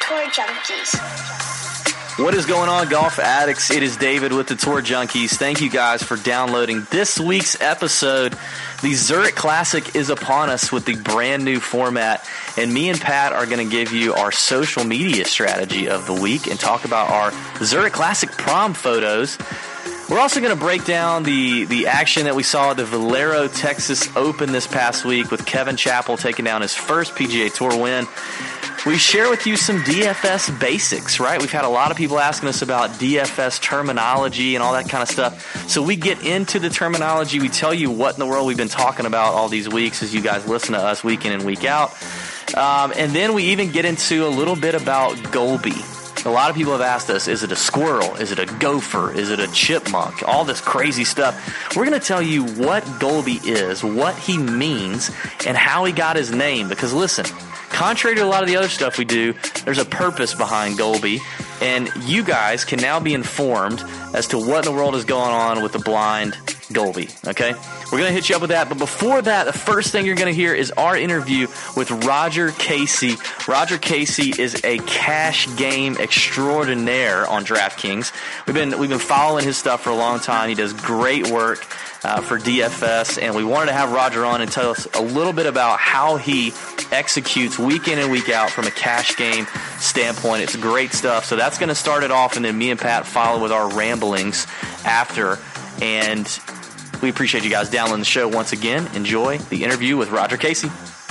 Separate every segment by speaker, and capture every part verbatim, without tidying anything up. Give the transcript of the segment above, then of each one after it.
Speaker 1: Tour Junkies.
Speaker 2: What is going on, golf addicts? It is David with the Tour Junkies. Thank you guys for downloading this week's episode. The Zurich Classic is upon us with the brand new format, and me and Pat are going to give you our social media strategy of the week and talk about our Zurich Classic prom photos. We're also going to break down the, the action that we saw at the Valero Texas Open this past week with Kevin Chappell taking down his first P G A Tour win. We share with you some D F S basics, right? We've had a lot of people asking us about D F S terminology and all that kind of stuff. So we get into the terminology. We tell you what in the world we've been talking about all these weeks as you guys listen to us week in and week out. Um, and then we even get into a little bit about Golby. A lot of people have asked us, is it a squirrel? Is it a gopher? Is it a chipmunk? All this crazy stuff. We're going to tell you what Golby is, what he means, and how he got his name. Because listen, contrary to a lot of the other stuff we do, there's a purpose behind Golby, and you guys can now be informed as to what in the world is going on with the blind Golby, okay? We're going to hit you up with that, but before that, the first thing you're going to hear is our interview with Roger Casey. Roger Casey is a cash game extraordinaire on DraftKings. We've been we've been following his stuff for a long time. He does great work uh, for D F S, and we wanted to have Roger on and tell us a little bit about how he executes week in and week out from a cash game standpoint. It's great stuff. So that's going to start it off, and then me and Pat follow with our ramblings after. And we appreciate you guys downloading the show once again. Enjoy the interview with Roger Casey.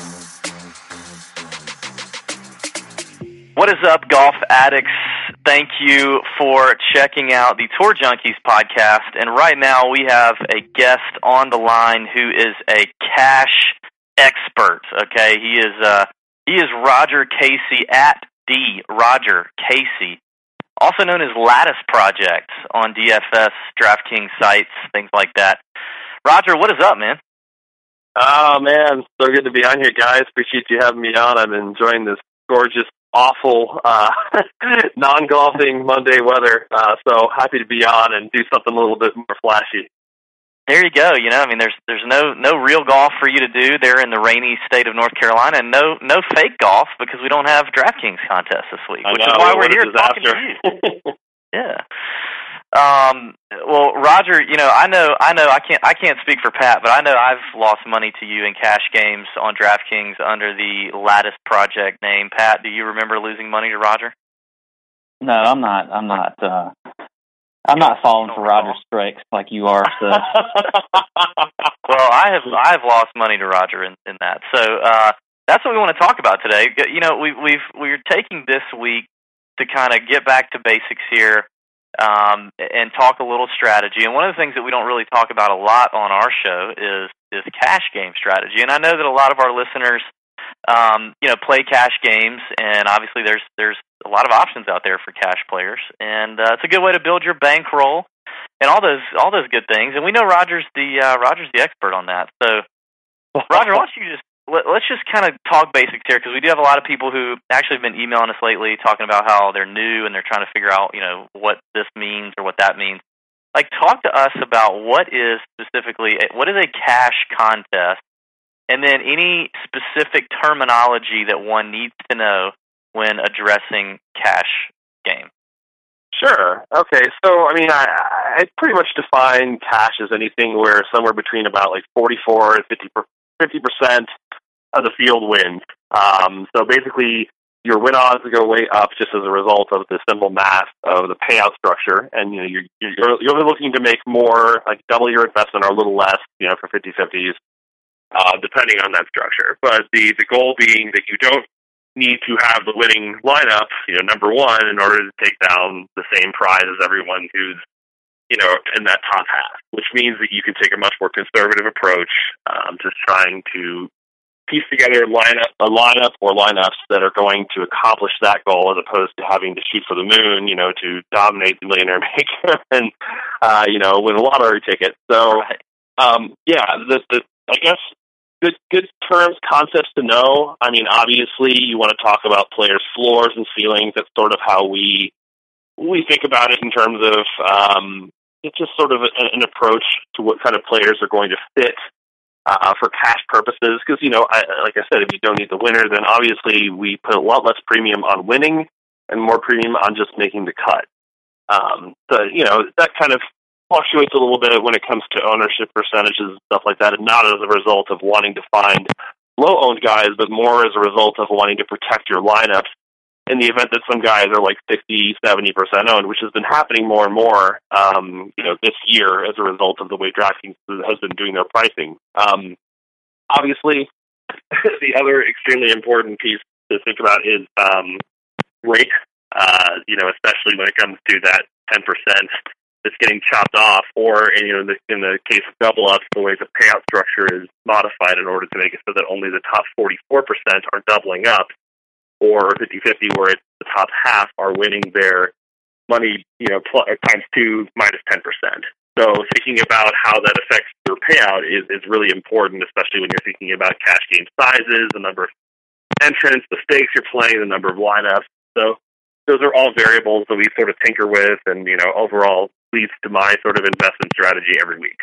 Speaker 2: What is up, golf addicts? Thank you for checking out the Tour Junkies podcast. And right now we have a guest on the line who is a cash expert. Okay, he is uh, he is Roger Casey at the Roger Casey, also known as Lattice Project on D F S, DraftKings sites, things like that. Roger, what is up, man?
Speaker 3: Oh, man, so good to be on here, guys. Appreciate you having me on. I'm enjoying this gorgeous, awful, uh, non-golfing Monday weather, uh, so happy to be on and do something a little bit more flashy.
Speaker 2: There you go. You know, I mean, there's there's no no real golf for you to do there in the rainy state of North Carolina, and no no fake golf because we don't have DraftKings contests this week,
Speaker 3: I
Speaker 2: which
Speaker 3: know,
Speaker 2: is why we're
Speaker 3: what
Speaker 2: here talking to you. Yeah. Um, well, Roger, you know, I know, I know, I can't, I can't speak for Pat, but I know I've lost money to you in cash games on DraftKings under the Lattice Project name. Pat, do you remember losing money to Roger?
Speaker 4: No, I'm not. I'm not. Uh, I'm not falling for Roger's tricks like you are. So.
Speaker 2: Well, I have, I've lost money to Roger in, in that. So uh, that's what we want to talk about today. You know, we, we've we're taking this week to kind of get back to basics here. Um, and talk a little strategy. And one of the things that we don't really talk about a lot on our show is is cash game strategy. And I know that a lot of our listeners, um, you know, play cash games, and obviously there's there's a lot of options out there for cash players, and uh, it's a good way to build your bankroll and all those all those good things. And we know Roger's the uh, Roger's the expert on that. So, Roger, why don't you just Let, let's just kind of talk basics here, because we do have a lot of people who actually have been emailing us lately talking about how they're new and they're trying to figure out, you know, what this means or what that means. Like, talk to us about what is specifically, what is a cash contest, and then any specific terminology that one needs to know when addressing cash game.
Speaker 3: Sure. Okay. So, I mean, I, I pretty much define cash as anything where somewhere between about like forty-four and fifty percent of the field wins. Um, so basically, your win odds go way up just as a result of the simple math of the payout structure, and you know you're you're, you're looking to make more, like double your investment or a little less, you know, for fifty-fifties, uh, depending on that structure. But the the goal being that you don't need to have the winning lineup, you know, number one, in order to take down the same prize as everyone who's, you know, in that top half, which means that you can take a much more conservative approach um, to trying to piece together a lineup, a lineup or lineups that are going to accomplish that goal, as opposed to having to shoot for the moon, you know, to dominate the Millionaire Maker and, uh, you know, win a lottery ticket. So, um, yeah, the, the, I guess good, good terms, concepts to know. I mean, obviously, you want to talk about players' floors and ceilings. That's sort of how we we think about it in terms of um, it's just sort of a, an approach to what kind of players are going to fit uh, for cash purposes. Because, you know, I, like I said, if you don't need the winner, then obviously we put a lot less premium on winning and more premium on just making the cut. Um, so, you know, that kind of fluctuates a little bit when it comes to ownership percentages and stuff like that, and not as a result of wanting to find low-owned guys, but more as a result of wanting to protect your lineups in the event that some guys are like sixty, seventy percent owned, which has been happening more and more, um, you know, this year as a result of the way DraftKings has been doing their pricing. Um, obviously, the other extremely important piece to think about is um, rate, uh, you know, especially when it comes to that ten percent that's getting chopped off, or, you know, in the, in the case of double-ups, the way the payout structure is modified in order to make it so that only the top forty-four percent are doubling up, or fifty-fifty, where it's the top half are winning their money, you know, plus, times two minus ten percent. So thinking about how that affects your payout is, is really important, especially when you're thinking about cash game sizes, the number of entrants, the stakes you're playing, the number of lineups. So those are all variables that we sort of tinker with, and, you know, overall leads to my sort of investment strategy every week.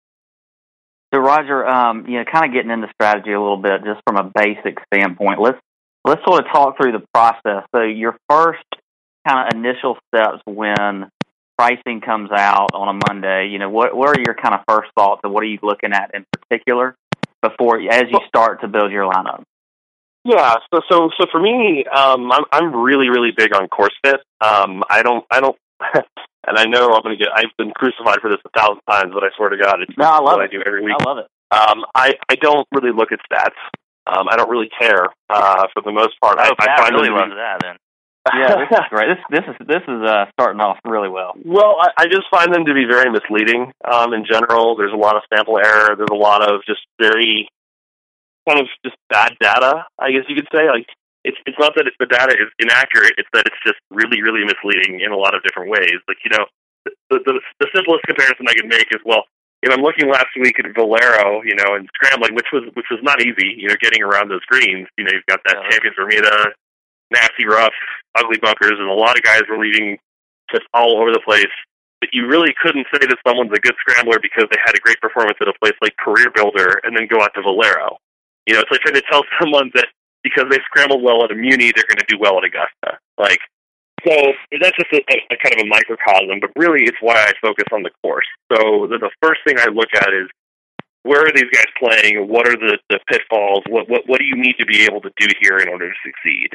Speaker 4: So, Roger, um, you know, kind of getting into strategy a little bit, just from a basic standpoint, let's let's sort of talk through the process. So, your first kind of initial steps when pricing comes out on a Monday, you know, what what are your kind of first thoughts, and what are you looking at in particular before as you start to build your lineup?
Speaker 3: Yeah, so so so for me, um, I'm I'm really really big on course fit. Um, I don't I don't, and I know I'm going to get. I've been crucified for this a thousand times, but I swear to God, it's
Speaker 4: no, I love
Speaker 3: what
Speaker 4: it.
Speaker 3: I do every week.
Speaker 4: I love it.
Speaker 3: Um, I I don't really look at stats. Um, I don't really care uh, for the most part.
Speaker 2: Oh,
Speaker 3: I,
Speaker 2: Pat
Speaker 3: I find
Speaker 2: really
Speaker 3: them
Speaker 2: loves that then.
Speaker 4: Yeah, this is great. This this is this is uh, starting off really well.
Speaker 3: Well, I, I just find them to be very misleading. Um, in general, there's a lot of sample error. There's a lot of just very kind of just bad data, I guess you could say. Like, it's it's not that it's, the data is inaccurate, it's that it's just really, really misleading in a lot of different ways. Like, you know, the, the, the simplest comparison I can make is, well, if I'm looking last week at Valero, you know, and scrambling, which was which was not easy, you know, getting around those greens. You know, you've got that yeah. Champions Bermuda, nasty rough, ugly bunkers, and a lot of guys were leaving just all over the place. But you really couldn't say that someone's a good scrambler because they had a great performance at a place like Career Builder and then go out to Valero. You know, it's like trying to tell someone that because they scrambled well at a Muni, they're going to do well at Augusta. Like, so that's just a, a kind of a microcosm, but really it's why I focus on the course. So the, the first thing I look at is, where are these guys playing? What are the, the pitfalls? What, what what do you need to be able to do here in order to succeed?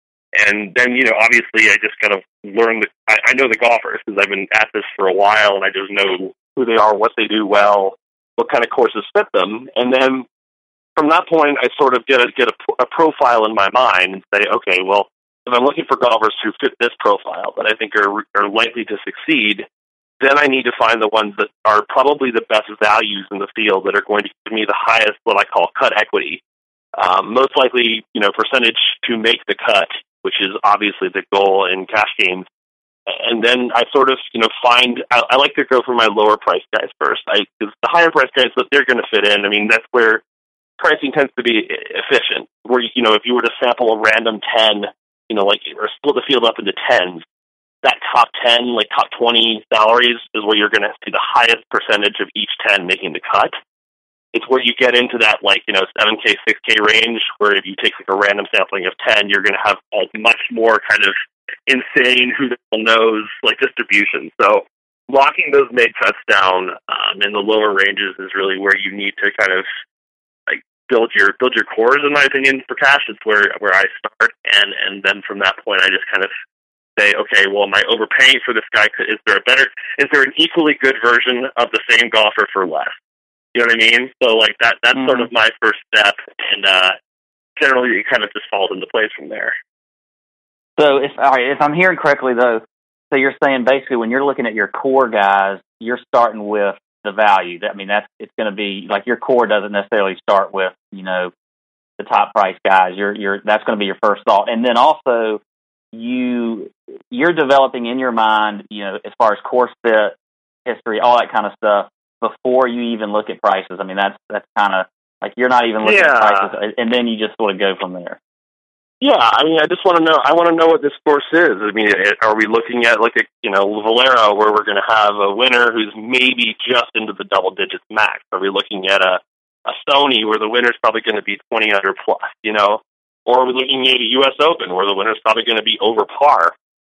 Speaker 3: And then, you know, obviously I just kind of learn, the, I, I know the golfers because I've been at this for a while, and I just know who they are, what they do well, what kind of courses fit them. And then from that point, I sort of get a, get a, a profile in my mind and say, okay, well, if I'm looking for golfers who fit this profile that I think are are likely to succeed, then I need to find the ones that are probably the best values in the field that are going to give me the highest, what I call cut equity. Um, most likely, you know, percentage to make the cut, which is obviously the goal in cash games. And then I sort of, you know, find, I, I like to go for my lower price guys first. I, because the higher price guys, they're going to fit in. I mean, that's where pricing tends to be efficient, where, you know, if you were to sample a random ten, you know, like, or split the field up into tens, that top ten, like top twenty salaries is where you're going to see the highest percentage of each ten making the cut. It's where you get into that, like, you know, seven K, six K range, where if you take like a random sampling of ten, you're going to have a much more kind of insane, who the hell knows, like, distribution. So locking those made cuts down um, in the lower ranges is really where you need to kind of build your build your cores, in my opinion, for cash. It's where where I start, and and then from that point, I just kind of say, okay, well, am I overpaying for this guy? Is there a better? Is there an equally good version of the same golfer for less? You know what I mean? So like that that's mm-hmm. sort of my first step, and uh, generally it kind of just falls into place from there.
Speaker 4: So if all right, if I'm hearing correctly though, so you're saying basically when you're looking at your core guys, you're starting with the value. I mean, that's it's going to be like your core doesn't necessarily start with, you know, the top price guys. You're you're that's going to be your first thought, and then also you you're developing in your mind, you know, as far as course fit, history, all that kind of stuff before you even look at prices. I mean, that's that's kind of like you're not even looking
Speaker 3: yeah.
Speaker 4: at prices, and then you just sort of go from there.
Speaker 3: Yeah, I mean, I just want to know. I want to know what this course is. I mean, are we looking at like a you know Valero, where we're going to have a winner who's maybe just into the double digits max? Are we looking at a a Sony where the winner's probably going to be twenty under plus? You know, or are we looking at a U S Open where the winner's probably going to be over par?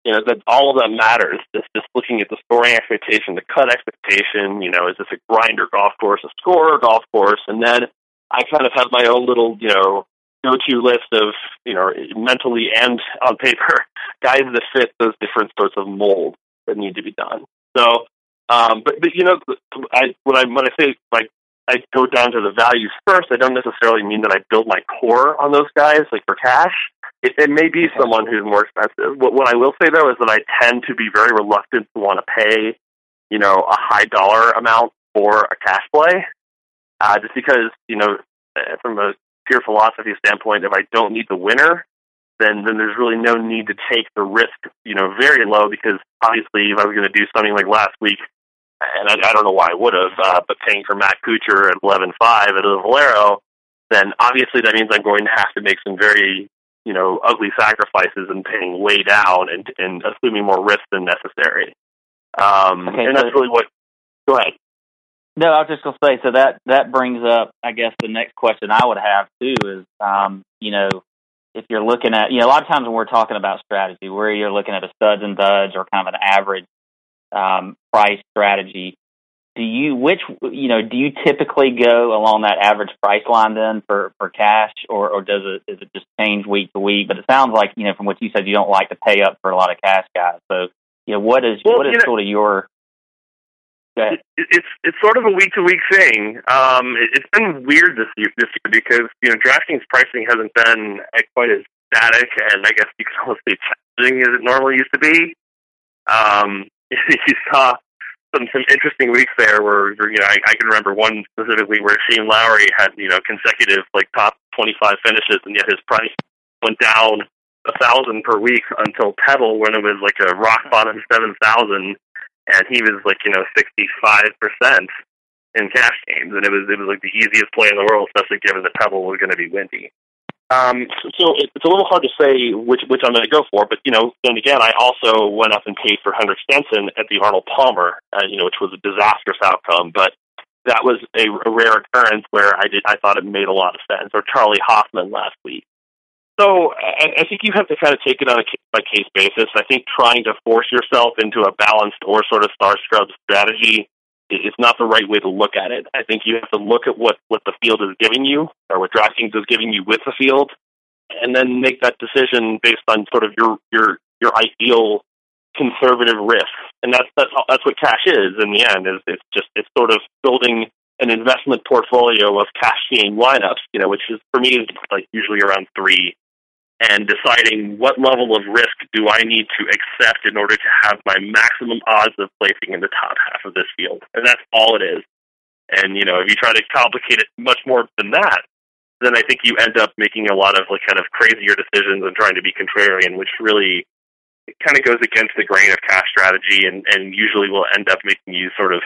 Speaker 3: You know, that all of that matters. Just, just looking at the scoring expectation, the cut expectation, you know, is this a grinder golf course, a scorer golf course? And then I kind of have my own little, you know, go-to list of, you know, mentally and on paper, guys that fit those different sorts of molds that need to be done. So, um, but, but, you know, I, when I, when I say, like, I go down to the values first, I don't necessarily mean that I build my core on those guys, like for cash. It, it may be someone who's more expensive. What, what I will say, though, is that I tend to be very reluctant to want to pay, you know, a high dollar amount for a cash play, uh, just because, you know, from a pure philosophy standpoint, if I don't need the winner, then then there's really no need to take the risk, you know, very low, because obviously if I was going to do something like last week, and I, I don't know why I would have, uh, but paying for Matt Kuchar at eleven five at the Valero, then obviously that means I'm going to have to make some very, you know, ugly sacrifices and paying way down and, and assuming more risk than necessary. Um,
Speaker 4: okay,
Speaker 3: and
Speaker 4: so,
Speaker 3: that's really what, go ahead.
Speaker 4: No, I was just going to say, so that, that brings up, I guess, the next question I would have, too, is, um, you know, if you're looking at, you know, a lot of times when we're talking about strategy, where you're looking at a studs and duds or kind of an average um, price strategy, do you, which, you know, do you typically go along that average price line then for, for cash, or, or does it, does it just change week to week? But it sounds like, you know, from what you said, you don't like to pay up for a lot of cash guys. So, you know, what is, well, what is know, sort of your,
Speaker 3: It, it's it's sort of a week to week thing. Um, it, it's been weird this year, this year because you know DraftKings pricing hasn't been quite as static, and I guess you could almost say challenging as it normally used to be. Um, you saw some some interesting weeks there where you know I, I can remember one specifically where Shane Lowry had you know consecutive like top twenty-five finishes, and yet his price went down a thousand per week until Pebble when it was like a rock bottom seven thousand. And he was like, you know, sixty-five percent in cash games. And it was it was like the easiest play in the world, especially given that Pebble was going to be windy. Um, so, so it's a little hard to say which which I'm going to go for. But, you know, then again, I also went up and paid for Henrik Stenson at the Arnold Palmer, uh, you know, which was a disastrous outcome. But that was a, a rare occurrence where I did I thought it made a lot of sense. Or Charlie Hoffman last week. So I, I think you have to kind of take it on a case-by-case basis. I think trying to force yourself into a balanced or sort of star scrub strategy is not the right way to look at it. I think you have to look at what, what the field is giving you, or what DraftKings is giving you with the field, and then make that decision based on sort of your your, your ideal conservative risk. And that's that's that's what cash is in the end. Is it's just it's sort of building an investment portfolio of cash game lineups, you know, which is for me is like usually around three. And deciding what level of risk do I need to accept in order to have my maximum odds of placing in the top half of this field. And that's all it is. And, you know, if you try to complicate it much more than that, then I think you end up making a lot of like kind of crazier decisions and trying to be contrarian, which really kind of goes against the grain of cash strategy and, and usually will end up making you sort of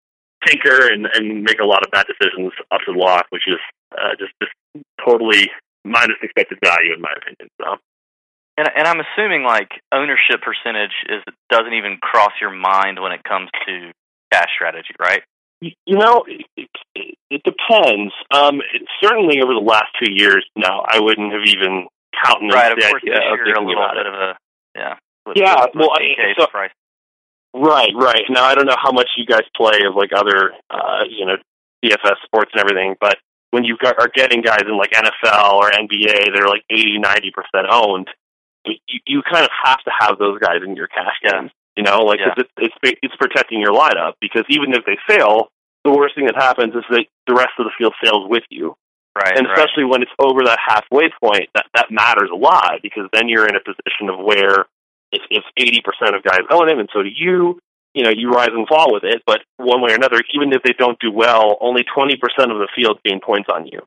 Speaker 3: tinker and, and make a lot of bad decisions up to the lock, which is uh, just, just totally minus expected value, in my opinion. So,
Speaker 2: and and I'm assuming like ownership percentage is doesn't even cross your mind when it comes to cash strategy, right?
Speaker 3: You, you know, it, it, it depends. Um, it, certainly over the last two years, no, I wouldn't have even counted.
Speaker 2: Right, of course,
Speaker 3: idea of
Speaker 2: you're a little bit
Speaker 3: it.
Speaker 2: of a yeah. With,
Speaker 3: yeah,
Speaker 2: with,
Speaker 3: well,
Speaker 2: with
Speaker 3: I, so,
Speaker 2: price.
Speaker 3: right, right. Now I don't know how much you guys play of like other, uh, you know, D F S sports and everything, but when you are getting guys in like N F L or N B A, they're like eighty, ninety percent owned, you, you kind of have to have those guys in your cash games. You know, like yeah. it's, it's it's protecting your lineup, because even if they fail, the worst thing that happens is that the rest of the field fails with you.
Speaker 2: Right.
Speaker 3: And especially
Speaker 2: right.
Speaker 3: when it's over that halfway point, that, that matters a lot, because then you're in a position of where if, if eighty percent of guys own him and so do you, you know, you rise and fall with it, but one way or another, even if they don't do well, only twenty percent of the field gain points on you.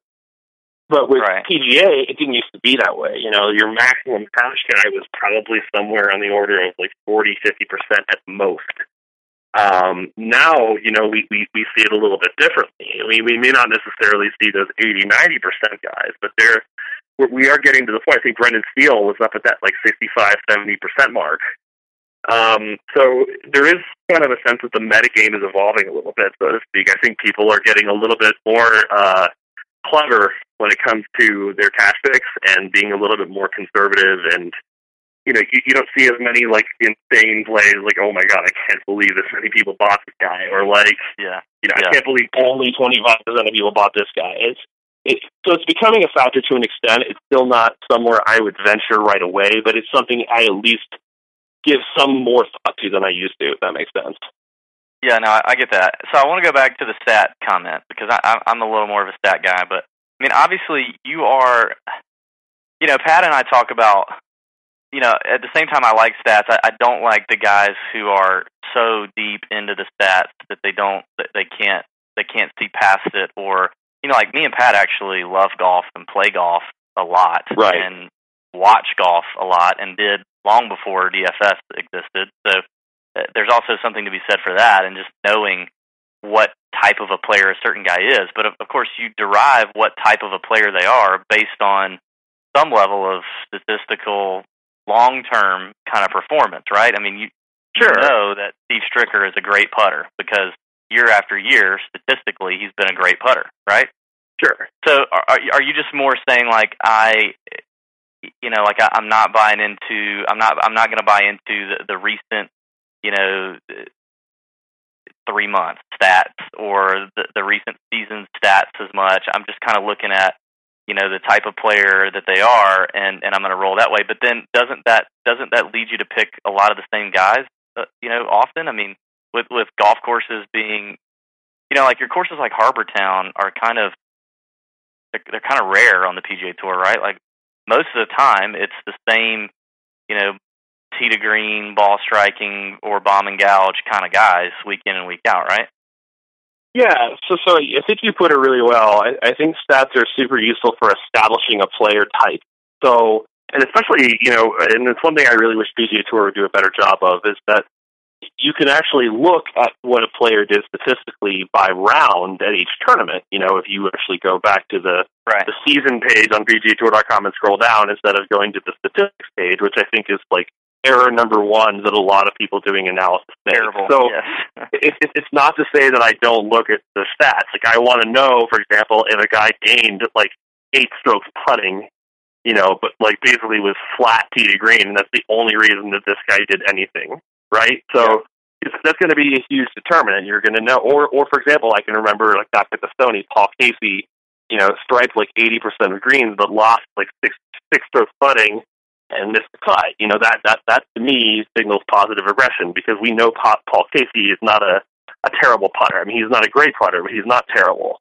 Speaker 3: But with
Speaker 2: right.
Speaker 3: P G A, it didn't used to be that way. You know, your maximum cash guy was probably somewhere on the order of like forty, fifty percent at most. Um, now, you know, we, we, we see it a little bit differently. I mean, we may not necessarily see those eighty, ninety percent guys, but they're, we are getting to the point. I think Brendan Steele was up at that like sixty-five, seventy percent mark. Um, so there is kind of a sense that the metagame is evolving a little bit, so to speak. I think people are getting a little bit more uh, clever when it comes to their cash picks and being a little bit more conservative and you know, you, you don't see as many, like, insane plays, like, oh, my God, I can't believe this many people bought this guy, or, like,
Speaker 2: yeah.
Speaker 3: you know,
Speaker 2: yeah.
Speaker 3: I can't believe only twenty-five percent of people bought this guy. It's, it, so it's becoming a factor to an extent. It's still not somewhere I would venture right away, but it's something I at least give some more thought to than I used to, if that makes sense.
Speaker 2: Yeah, no, I, I get that. So I want to go back to the stat comment, because I, I'm a little more of a stat guy, but, I mean, obviously you are, you know, Pat and I talk about, you know, at the same time I like stats, I, I don't like the guys who are so deep into the stats that they don't, that they can't, they can't see past it, or, you know, like me and Pat actually love golf and play golf a lot,
Speaker 3: right.
Speaker 2: and watch golf a lot, and did long before D F S existed. So uh, there's also something to be said for that, and just knowing what type of a player a certain guy is. But of, of course, you derive what type of a player they are based on some level of statistical, long-term kind of performance, right? I mean, you,
Speaker 3: sure.
Speaker 2: you know that Steve Stricker is a great putter because year after year, statistically, he's been a great putter, right?
Speaker 3: Sure.
Speaker 2: So are, are you just more saying, like, I, you know, like I, I'm not buying into, I'm not, I'm not going to buy into the, the recent, you know, three month stats or the, the recent season stats as much. I'm just kind of looking at, you know, the type of player that they are, and, and I'm going to roll that way. But then doesn't that doesn't that lead you to pick a lot of the same guys, uh, you know, often? I mean, with with golf courses being, you know, like your courses like Harbour Town are kind of, they're, they're kind of rare on the P G A Tour, right? Like most of the time it's the same, you know, tee to green, ball striking, or bomb and gouge kind of guys week in and week out, right?
Speaker 3: Yeah, so so I think you put it really well. I, I think stats are super useful for establishing a player type. So, and especially, you know, and it's one thing I really wish P G A Tour would do a better job of, is that you can actually look at what a player did statistically by round at each tournament. You know, if you actually go back to the
Speaker 2: right.
Speaker 3: the season page on P G A Tour dot com and scroll down instead of going to the statistics page, which I think is like error number one that a lot of people doing analysis make.
Speaker 2: Terrible.
Speaker 3: So
Speaker 2: yes.
Speaker 3: it, it, it's not to say that I don't look at the stats. Like, I want to know, for example, if a guy gained like eight strokes putting, you know, but like basically was flat tee to green, and that's the only reason that this guy did anything, right? So yeah. it's, that's going to be a huge determinant. You're going to know, or or for example, I can remember like back at the Stony, Paul Casey, you know, striped like eighty percent of greens, but lost like six six strokes putting and missed the cut. You know, that that that to me signals positive aggression, because we know Paul Casey is not a, a terrible putter. I mean, he's not a great putter, but he's not terrible.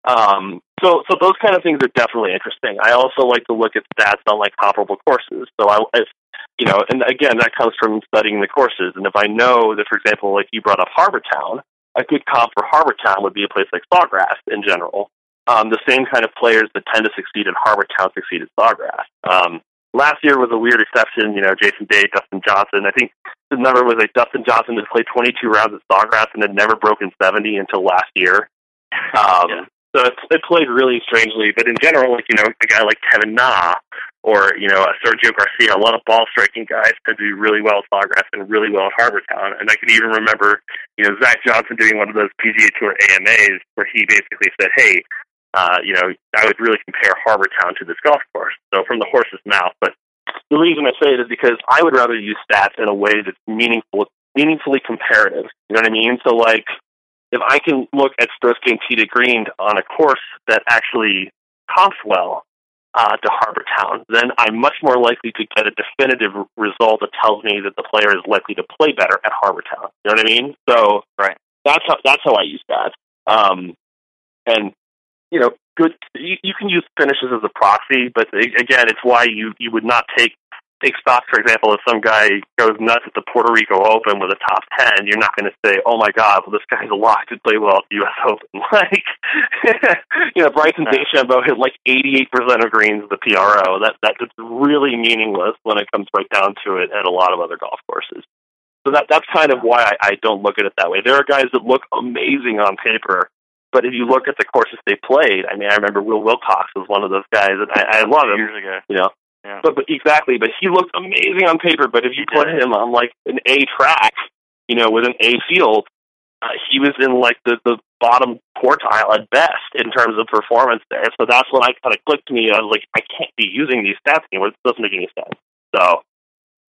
Speaker 3: Um, so so those kind of things are definitely interesting. I also like to look at stats on like comparable courses. So I, if, you know, and again, that comes from studying the courses. And if I know that, for example, like you brought up Harbour Town, a good comp for Harbour Town would be a place like Sawgrass in general. Um, the same kind of players that tend to succeed at Harbour Town succeed at Sawgrass. Um, Last year was a weird exception, you know, Jason Day, Dustin Johnson. I think the number was like Dustin Johnson had played twenty-two rounds at Sawgrass and had never broken seventy until last year. Um, yeah. So it, it played really strangely. But in general, like, you know, a guy like Kevin Na or, you know, Sergio Garcia, a lot of ball striking guys tend to do really well at Sawgrass and really well at Harbour Town. And I can even remember, you know, Zach Johnson doing one of those P G A Tour A M As where he basically said, hey, Uh, you know, I would really compare Harbour Town to this golf course. So from the horse's mouth. But the reason I say it is because I would rather use stats in a way that's meaningful, meaningfully comparative. You know what I mean? So, like, if I can look at strokes gained tee to green on a course that actually comps well uh, to Harbour Town, then I'm much more likely to get a definitive result that tells me that the player is likely to play better at Harbour Town. You know what I mean? So
Speaker 2: right.
Speaker 3: that's how that's how I use stats. Um, and You know, good. You, you can use finishes as a proxy, but again, it's why you, you would not take take stock. For example, if some guy goes nuts at the Puerto Rico Open with a top ten, you're not going to say, "Oh my God, well this guy's a lock to play well at the U S Open." Like, you know, Bryson DeChambeau hit like eighty-eight percent of greens at the P R O. That that's really meaningless when it comes right down to it at a lot of other golf courses. So that that's kind of why I, I don't look at it that way. There are guys that look amazing on paper. But if you look at the courses they played, I mean, I remember Will Wilcox was one of those guys, and I, I love him.
Speaker 2: Years ago.
Speaker 3: You know,
Speaker 2: yeah.
Speaker 3: but, but exactly. But he looked amazing on paper. But if you put him on like an A track, you know, with an A field, uh, he was in like the, the bottom quartile at best in terms of performance there. So that's when I kind of clicked to me. I was like, I can't be using these stats anymore. It doesn't make any sense. So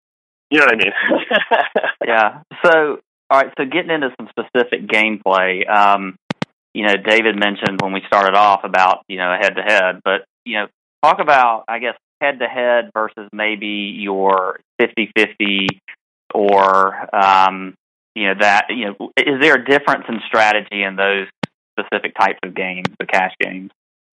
Speaker 3: You know what I mean?
Speaker 4: Yeah. So, all right. So, getting into some specific gameplay, um, you know, David mentioned when we started off about, you know, head to head, but, you know, talk about, I guess, head to head versus maybe your fifty-fifty or, um, you know, that, you know, is there a difference in strategy in those specific types of games, the cash games?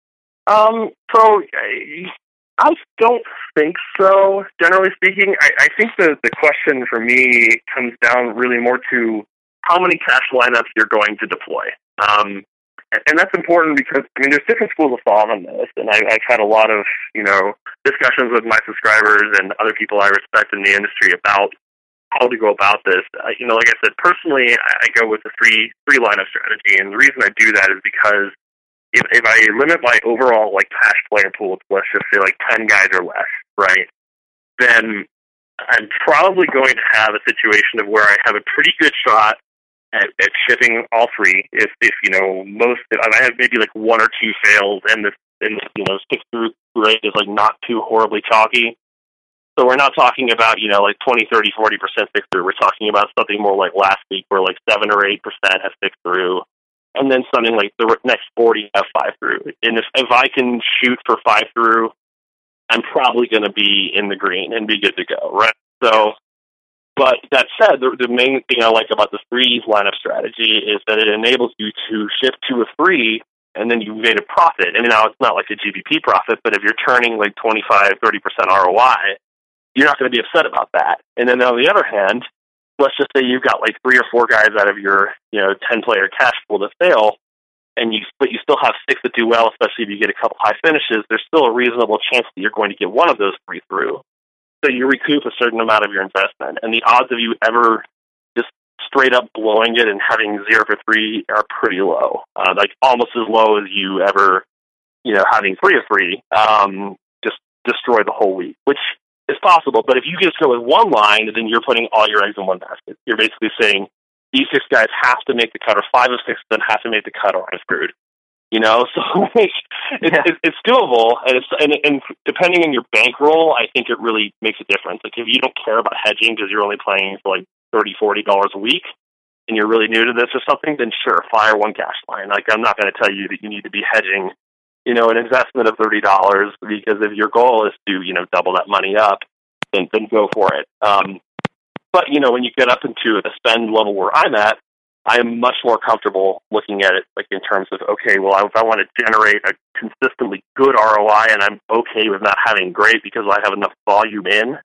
Speaker 3: Um, so I, I don't think so. Generally speaking, I, I think the, the question for me comes down really more to how many cash lineups you're going to deploy. Um, and that's important because, I mean, there's different schools of thought on this, and I, I've had a lot of, you know, discussions with my subscribers and other people I respect in the industry about how to go about this. Uh, you know, like I said, personally, I, I go with the three three lineup strategy, and the reason I do that is because if, if I limit my overall like cash player pool to, let's just say, like ten guys or less, right, then I'm probably going to have a situation of where I have a pretty good shot at, at shipping all three. If if you know most, if I have maybe like one or two fails, and the and you know six through rate is like not too horribly chalky. So we're not talking about, you know, like twenty, thirty, forty percent fixed through. We're talking about something more like last week where like seven or eight percent have fixed through, and then something like the next forty have five through. And if, if I can shoot for five through, I'm probably going to be in the green and be good to go, right? So, but that said, the, the main thing I like about the threes lineup strategy is that it enables you to ship to a three, and then you made a profit. And now it's not like a G B P profit, but if you're turning like twenty-five, thirty percent R O I, you're not going to be upset about that. And then on the other hand, let's just say you've got like three or four guys out of your, you know, ten-player cash pool that fail, and you but you still have six that do well, especially if you get a couple high finishes. There's still a reasonable chance that you're going to get one of those three through. So you recoup a certain amount of your investment, and the odds of you ever just straight up blowing it and having zero for three are pretty low, uh, like almost as low as you ever, you know, having three of three, um, just destroy the whole week, which is possible. But if you just go with one line, then you're putting all your eggs in one basket. You're basically saying these six guys have to make the cut, or five of six of them have to make the cut, or I'm screwed. You know, so it's,
Speaker 4: Yeah.
Speaker 3: it's, it's doable, and it's and, and depending on your bankroll, I think it really makes a difference. Like if you don't care about hedging because you're only playing for like thirty, forty dollars a week, and you're really new to this or something, then sure, fire one cash line. Like I'm not going to tell you that you need to be hedging, you know, an investment of thirty dollars, because if your goal is to, you know, double that money up, then then go for it. Um, but you know, when you get up into the spend level where I'm at, I am much more comfortable looking at it like in terms of, okay, well, if I want to generate a consistently good R O I and I'm okay with not having great because I have enough volume in,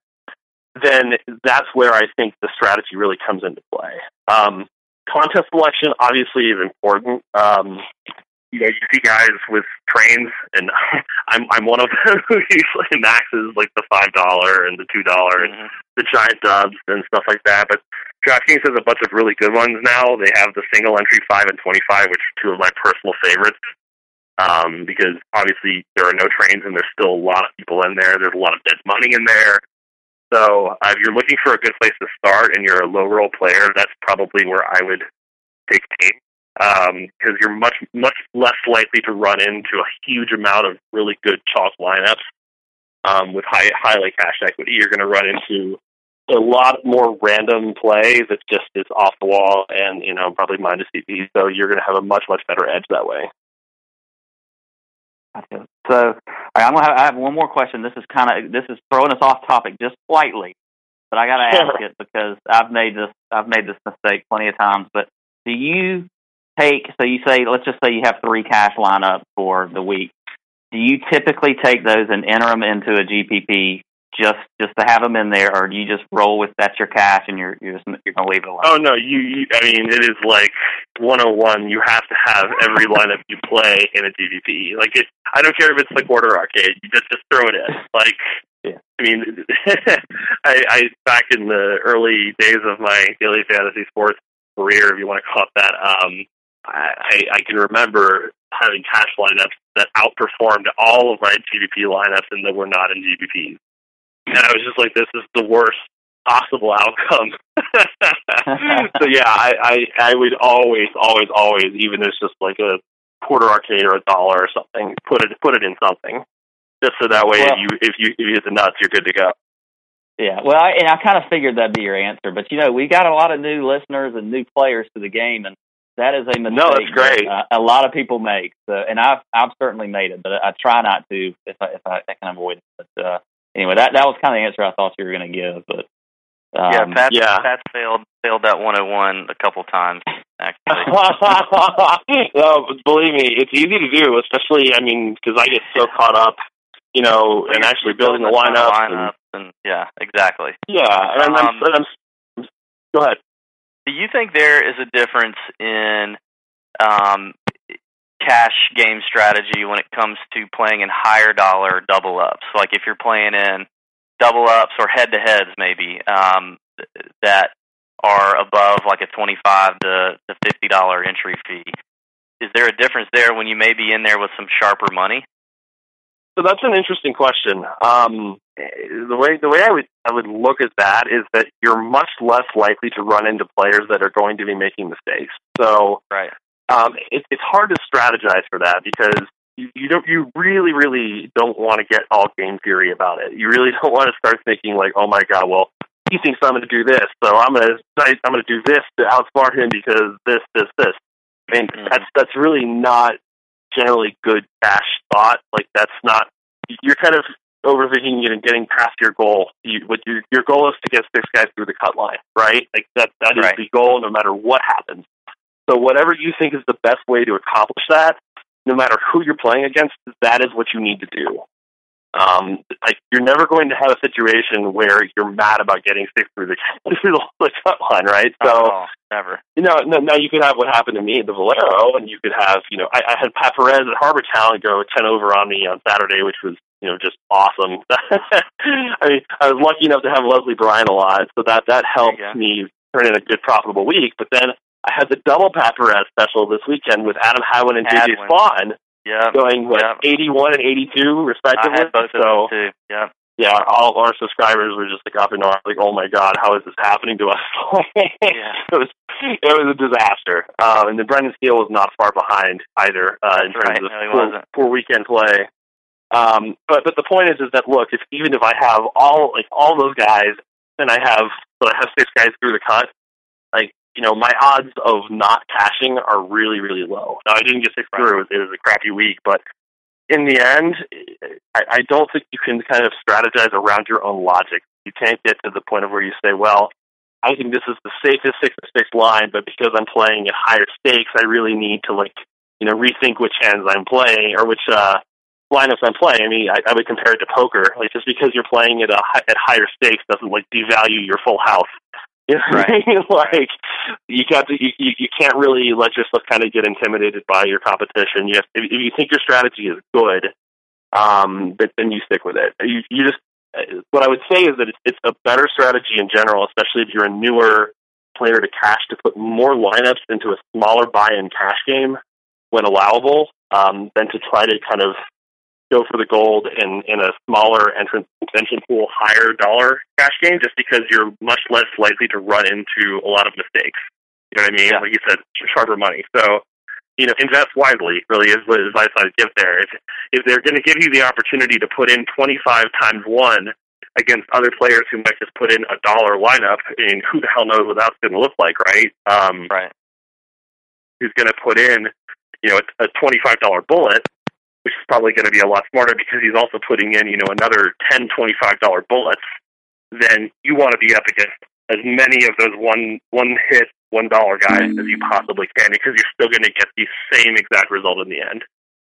Speaker 3: then that's where I think the strategy really comes into play. Um, contest selection obviously is important. Um, you know, you see guys with trains, and I'm I'm one of them who usually maxes like the five dollar and the two dollar and the giant dubs and stuff like that. But DraftKings has a bunch of really good ones now. They have the single entry five and twenty-five, which are two of my personal favorites, um, because obviously there are no trains and there's still a lot of people in there. There's a lot of dead money in there. So uh, if you're looking for a good place to start and you're a low roll player, that's probably where I would take aim. Um, because you're much, much less likely to run into a huge amount of really good chalk lineups, um, with high, highly cash equity. You're going to run into a lot more random play that just is off the wall and, you know, probably minus C P. So you're going to have a much, much better edge that way.
Speaker 4: Okay. So, all right, I'm gonna have, I have one more question. This is kind of this is throwing us off topic just slightly, but I got to ask it because I've made this I've made this mistake plenty of times. But do you take, so you say, let's just say you have three cash lineups for the week. Do you typically take those and enter them into a G P P just just to have them in there, or do you just roll with that's your cash and you're you're just you're gonna leave it alone?
Speaker 3: Oh no, you, you I mean, it is like one oh one. You have to have every lineup you play in a G P P. Like it, I don't care if it's the quarter arcade. You just just throw it in. Like, yeah. I mean, I, I back in the early days of my daily fantasy sports career, if you want to call it that, um, I, I can remember having cash lineups that outperformed all of my G P P lineups and that were not in G P Ps. And I was just like, this is the worst possible outcome. So yeah, I, I, I would always, always, always, even if it's just like a quarter arcade or a dollar or something, put it put it in something, just so that way, well, if you if you if you hit the nuts, you're good to go.
Speaker 4: Yeah, well, I, and I kind of figured that'd be your answer, but you know, we got a lot of new listeners and new players to the game, and that is a mistake.
Speaker 3: No, that's great.
Speaker 4: That, uh, a lot of people make, so, and I've I've certainly made it, but I try not to if I if I, I can avoid it. But uh, anyway, that that was kind of the answer I thought you were going to give. But um,
Speaker 1: yeah, Pat,
Speaker 3: yeah,
Speaker 1: Pat failed failed that one oh one a couple times. Actually,
Speaker 3: no, believe me, it's easy to do, especially I mean because I get so caught up, you know, and actually building the lineups.
Speaker 1: lineups and, and yeah, exactly.
Speaker 3: Yeah, and
Speaker 1: um,
Speaker 3: I'm, I'm, I'm, go ahead.
Speaker 1: Do you think there is a difference in um, cash game strategy when it comes to playing in higher dollar double ups? Like if you're playing in double ups or head to heads, maybe um, that are above like a twenty-five to fifty dollar entry fee. Is there a difference there when you may be in there with some sharper money?
Speaker 3: So that's an interesting question. Um, the way the way I would I would look at that is that you're much less likely to run into players that are going to be making mistakes. So
Speaker 1: right,
Speaker 3: um, it, it's hard to strategize for that because you, you don't you really really don't want to get all game theory about it. You really don't want to start thinking like, oh my god, well he thinks I'm going to do this, so I'm going to I'm going to do this to outsmart him because this this this. I mean mm-hmm. that's that's really not generally good cash thought. Like that's not, you're kind of overthinking it and getting past your goal. You, what your your goal is to get six guys through the cut line, right? Like that that is
Speaker 1: right.
Speaker 3: the goal no matter what happens. So whatever you think is the best way to accomplish that, no matter who you're playing against, that is what you need to do. Um, like you're never going to have a situation where you're mad about getting six through the, through the cut line, right?
Speaker 1: Not
Speaker 3: so
Speaker 1: at all. Never.
Speaker 3: You know, no, now you could have what happened to me at the Valero, and you could have, you know, I, I had Pat Perez at Harbor Town go ten over on me on Saturday, which was, you know, just awesome. I mean, I was lucky enough to have Leslie Bryan a lot, so that that helped me turn in a good profitable week. But then I had the double Pat Perez special this weekend with Adam Hadwin and J J Spawn.
Speaker 1: Yeah,
Speaker 3: going what
Speaker 1: yep.
Speaker 3: eighty-one and eighty-two respectively.
Speaker 1: I had both of
Speaker 3: so,
Speaker 1: them too. Yeah,
Speaker 3: yeah. All our subscribers were just like up in arms, like, "Oh my god, how is this happening to us?"
Speaker 1: yeah.
Speaker 3: It was it was a disaster. Um, and then Brendan Steele was not far behind either uh, in terms
Speaker 1: right.
Speaker 3: of
Speaker 1: no,
Speaker 3: poor, poor weekend play. Um, but but the point is, is that look, if even if I have all like all those guys, and I have so I have six guys through the cut, like. You know, my odds of not cashing are really, really low. Now, I didn't get six through. It was a crappy week. But in the end, I, I don't think you can kind of strategize around your own logic. You can't get to the point of where you say, well, I think this is the safest six to six line, but because I'm playing at higher stakes, I really need to, like, you know, rethink which hands I'm playing or which uh, lineups I'm playing. I mean, I, I would compare it to poker. Like, just because you're playing at, a, at higher stakes doesn't, like, devalue your full house. You know what I mean? Like you got to, you, you you can't really let yourself kind of get intimidated by your competition. You have, if, if you think your strategy is good, um, but then you stick with it. You you just what I would say is that it's, it's a better strategy in general, especially if you're a newer player to cash, to put more lineups into a smaller buy-in cash game when allowable, um, than to try to kind of go for the gold in, in a smaller entrance extension pool, higher dollar cash game, just because you're much less likely to run into a lot of mistakes. You know what I mean?
Speaker 1: Yeah.
Speaker 3: Like you said, sharper money. So, you know, invest wisely really is what advice I'd give there. If, if they're going to give you the opportunity to put in twenty-five times one against other players who might just put in a dollar lineup, and who the hell knows what that's going to look like, right? Um,
Speaker 1: right.
Speaker 3: Who's going to put in, you know, a, a twenty-five dollar bullet, which is probably going to be a lot smarter because he's also putting in, you know, another ten twenty-five dollar bullets, then you want to be up against as many of those one one hit, one dollar guys as you possibly can, because you're still going to get the same exact result in the end.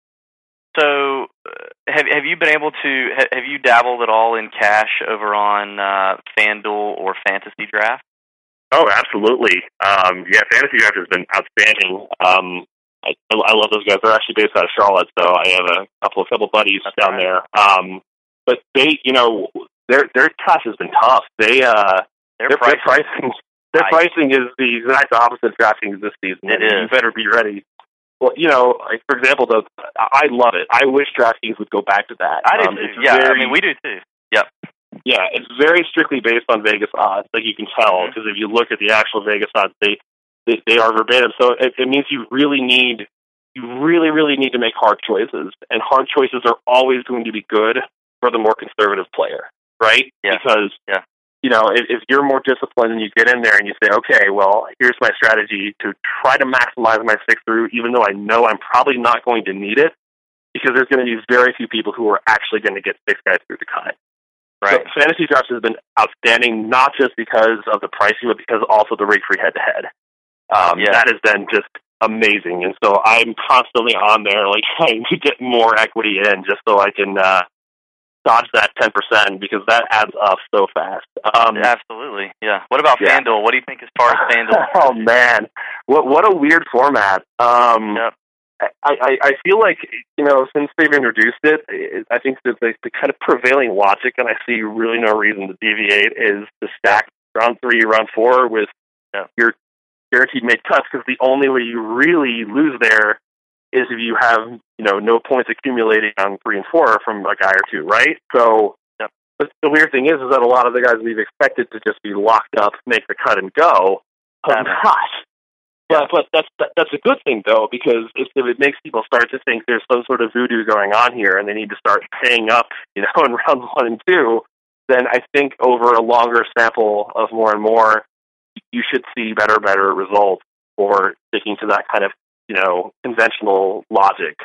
Speaker 1: So, uh, have have you been able to, have, have you dabbled at all in cash over on uh, FanDuel or Fantasy Draft?
Speaker 3: Oh, absolutely. Um, yeah, Fantasy Draft has been outstanding. Um, I, I love those guys. They're actually based out of Charlotte, so I have a couple of couple buddies
Speaker 1: That's
Speaker 3: down
Speaker 1: right.
Speaker 3: there. Um, but they, you know, their their cash has been tough. They uh,
Speaker 1: Their,
Speaker 3: their,
Speaker 1: pricing,
Speaker 3: their pricing, their
Speaker 1: nice.
Speaker 3: pricing is the exact opposite of DraftKings this season.
Speaker 1: It
Speaker 3: You
Speaker 1: is.
Speaker 3: better be ready. Well, you know, like, for example, though, I love it. I wish DraftKings would go back to that.
Speaker 1: I do
Speaker 3: um,
Speaker 1: too. Yeah,
Speaker 3: very,
Speaker 1: I mean, we do too. Yep.
Speaker 3: Yeah, it's very strictly based on Vegas odds, like you can tell, because
Speaker 1: Mm-hmm.
Speaker 3: if you look at the actual Vegas odds, they they, they are verbatim. So it, it means you really need, you really, really need to make hard choices, and hard choices are always going to be good for the more conservative player, right?
Speaker 1: Yeah.
Speaker 3: Because
Speaker 1: Yeah.
Speaker 3: you know, if, if you're more disciplined and you get in there and you say, okay, well, here's my strategy to try to maximize my six through, even though I know I'm probably not going to need it, because there's going to be very few people who are actually going to get six guys through to cut.
Speaker 1: Right.
Speaker 3: So Fantasy Drafts has been outstanding, not just because of the pricing, but because also the rig-free head-to-head. Um,
Speaker 1: yeah.
Speaker 3: That has been just amazing. And so I'm constantly on there, like, trying to get more equity in just so I can uh, dodge that ten percent, because that adds up so fast. Um,
Speaker 1: Absolutely, yeah. What about
Speaker 3: yeah.
Speaker 1: FanDuel? What do you think as far as FanDuel?
Speaker 3: Oh, man. What what a weird format. Um,
Speaker 1: yep.
Speaker 3: I, I, I feel like, you know, since they've introduced it, it I think that the, the kind of prevailing logic, and I see really no reason to deviate, is to stack round three, round four with
Speaker 1: yeah.
Speaker 3: your guaranteed made cuts, because the only way you really lose there is if you have, you know, no points accumulating on three and four from a guy or two, right? So
Speaker 1: yep.
Speaker 3: but the weird thing is, is that a lot of the guys we've expected to just be locked up, make the cut and go, have not. But, but that's that, that's a good thing, though, because if, if it makes people start to think there's some sort of voodoo going on here and they need to start paying up, you know, in rounds one and two, then I think over a longer sample of more and more, you should see better, better results for sticking to that kind of, you know, conventional logic.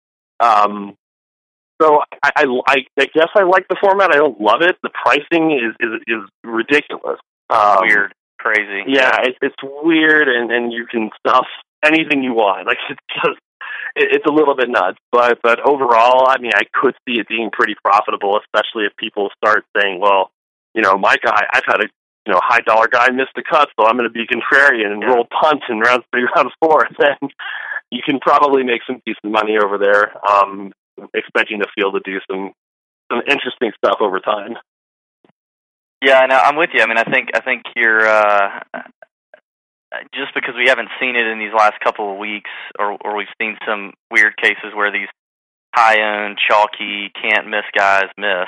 Speaker 3: Um, so I, I, I, I guess I like the format. I don't love it. The pricing is is, is ridiculous. Um,
Speaker 1: Weird. Crazy.
Speaker 3: Yeah, it, it's weird, and, and you can stuff anything you want. Like, it's just, it, it's a little bit nuts. But but overall, I mean, I could see it being pretty profitable, especially if people start saying, well, you know, my guy, I've had a you know high dollar guy miss the cut, so I'm going to be contrarian and
Speaker 1: yeah.
Speaker 3: roll punt in round three, round four. And then you can probably make some decent money over there, um, expecting the field to do some some interesting stuff over time.
Speaker 1: Yeah, no, I'm with you. I mean, I think I think you're uh, just because we haven't seen it in these last couple of weeks, or or we've seen some weird cases where these high-owned, chalky, can't miss guys miss.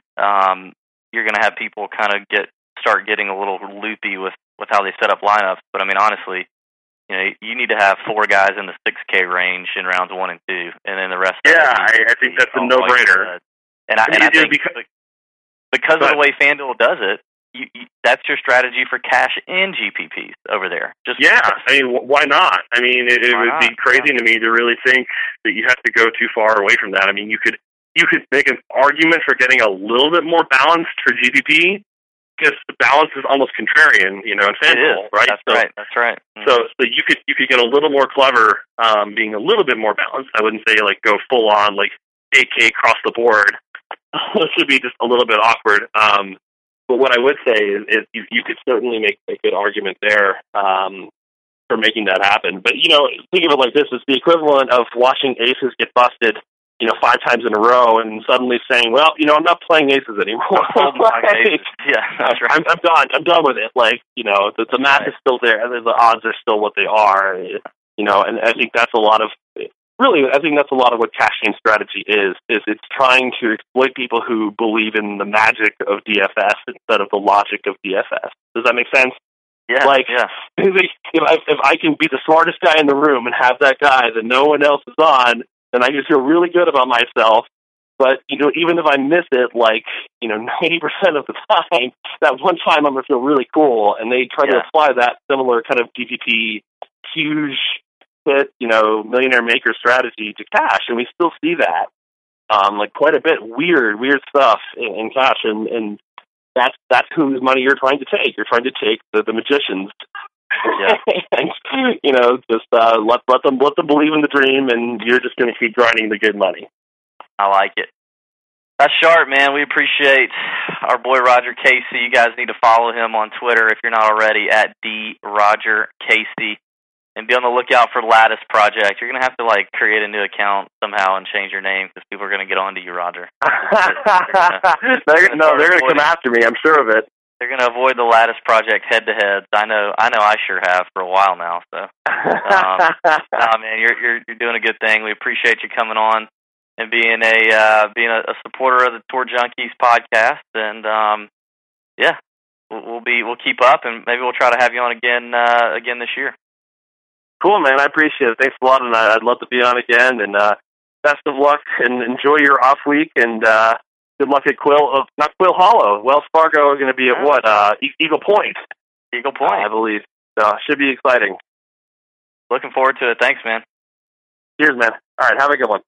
Speaker 1: Um, you're going to have people kind of get start getting a little loopy with, with how they set up lineups. But I mean, honestly, you know, you need to have four guys in the six K range in rounds one and two, and then the rest.
Speaker 3: Yeah,
Speaker 1: of
Speaker 3: I, I think that's a no-brainer.
Speaker 1: And I, and I think.
Speaker 3: Because-
Speaker 1: Because of the way FanDuel does it, you, you, that's your strategy for cash and G P Ps over there. Just
Speaker 3: yeah, I mean, why not? I mean, it, it would
Speaker 1: not?
Speaker 3: be crazy
Speaker 1: yeah.
Speaker 3: to me to really think that you have to go too far away from that. I mean, you could you could make an argument for getting a little bit more balanced for G P P, because the balance is almost contrarian, you know, in FanDuel, right?
Speaker 1: That's
Speaker 3: so,
Speaker 1: right. That's right. Mm-hmm.
Speaker 3: So, so you could you could get a little more clever, um, being a little bit more balanced. I wouldn't say like go full on like eight K across the board. It should be just a little bit awkward. Um, but what I would say is, is you, you could certainly make a good argument there um, for making that happen. But, you know, think of it like this. It's the equivalent of watching aces get busted, you know, five times in a row and suddenly saying, well, you know, I'm not playing aces anymore.
Speaker 1: like, aces. Yeah, that's right.
Speaker 3: I'm, I'm done. I'm done with it. Like, you know, the, the math
Speaker 1: right.
Speaker 3: is still there. The odds are still what they are, you know, and I think that's a lot of Really, I think that's a lot of what cash game strategy is, is it's trying to exploit people who believe in the magic of D F S instead of the logic of D F S. Does that make sense?
Speaker 1: Yeah.
Speaker 3: Like,
Speaker 1: yeah.
Speaker 3: if, I, if I can be the smartest guy in the room and have that guy that no one else is on, then I just feel really good about myself. But, you know, even if I miss it, like, you know, ninety percent of the time, that one time I'm going to feel really cool. And they try
Speaker 1: yeah.
Speaker 3: to apply that similar kind of D P P, huge hit, you know, millionaire maker strategy to cash, and we still see that, um, like quite a bit. Weird, weird stuff in, in cash, and, and that's that's whose money you're trying to take. You're trying to take the, the magicians,
Speaker 1: yeah.
Speaker 3: and you know, just uh, let let them let them believe in the dream, and you're just going to keep grinding the good money.
Speaker 1: I like it. That's sharp, man. We appreciate our boy Roger Casey. You guys need to follow him on Twitter if you're not already at D Roger Casey. And be on the lookout for Lattice Project. You're going to have to, like, create a new account somehow and change your name because people are going to get on to you, Roger.
Speaker 3: they're gonna, no, they're going to come after me. I'm sure of it.
Speaker 1: They're going to avoid the Lattice Project head-to-heads. I know I know I sure have for a while now. So, um, nah, man, you're, you're, you're doing a good thing. We appreciate you coming on and being a uh, being a, a supporter of the Tour Junkies podcast. And, um, yeah, we'll, we'll, be, we'll keep up, and maybe we'll try to have you on again uh, again this year.
Speaker 3: Cool, man. I appreciate it. Thanks a lot, and I'd love to be on again. And uh, best of luck, and enjoy your off week. And uh, good luck at Quill, uh, not Quill Hollow. Wells Fargo is going to be at what? Uh, Eagle Point.
Speaker 1: Eagle Point,
Speaker 3: I believe. Uh, should be exciting.
Speaker 1: Looking forward to it. Thanks, man.
Speaker 3: Cheers, man. All right, have a good one.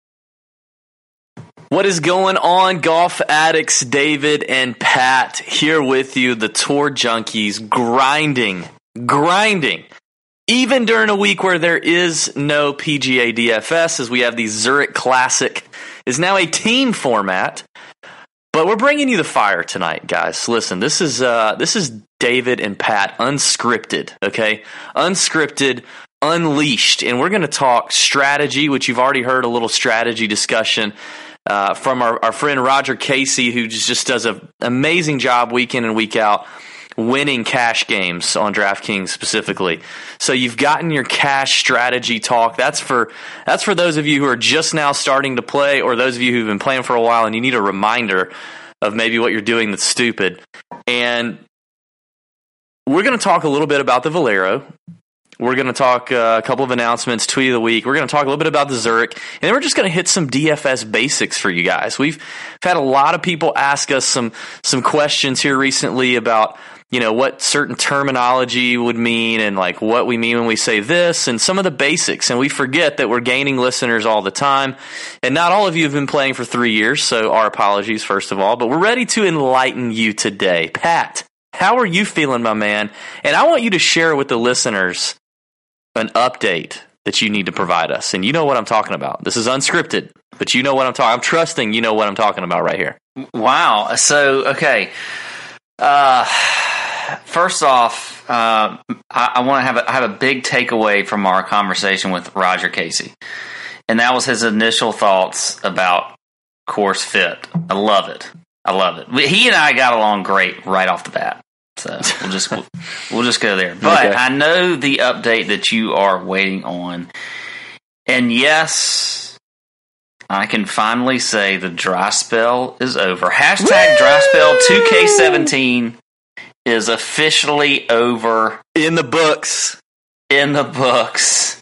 Speaker 2: What is going on, golf addicts? David and Pat here with you, the Tour Junkies, grinding, grinding. Even during a week where there is no P G A D F S, as we have the Zurich Classic, is now a team format. But we're bringing you the fire tonight, guys. Listen, this is uh, this is David and Pat, unscripted, okay? Unscripted, unleashed. And we're going to talk strategy, which you've already heard a little strategy discussion uh, from our, our friend Roger Casey, who just, just does an amazing job week in and week out winning cash games on DraftKings specifically. So you've gotten your cash strategy talk. That's for that's for those of you who are just now starting to play, or those of you who've been playing for a while and you need a reminder of maybe what you're doing that's stupid. And we're going to talk a little bit about the Valero. We're going to talk uh, a couple of announcements, tweet of the week. We're going to talk a little bit about the Zurich, and then we're just going to hit some D F S basics for you guys. We've had a lot of people ask us some some questions here recently about, you know, what certain terminology would mean and like what we mean when we say this and some of the basics. And we forget that we're gaining listeners all the time. And not all of you have been playing for three years, so our apologies, first of all. But we're ready to enlighten you today. Pat, how are you feeling, my man? And I want you to share with the listeners an update that you need to provide us. And you know what I'm talking about. This is unscripted, but you know what I'm talking. I'm trusting you know what I'm talking about right here.
Speaker 5: Wow. So, okay. Uh, first off, uh, I, I want to have a, I have a big takeaway from our conversation with Roger Casey. And that was his initial thoughts about Course Fit. I love it. I love it. He and I got along great right off the bat. So we'll just we'll, we'll just go there. But okay. I know the update that you are waiting on, and yes, I can finally say the dry spell is over. Hashtag Woo! Dry spell two K seventeen is officially over,
Speaker 2: in the books.
Speaker 5: In the books,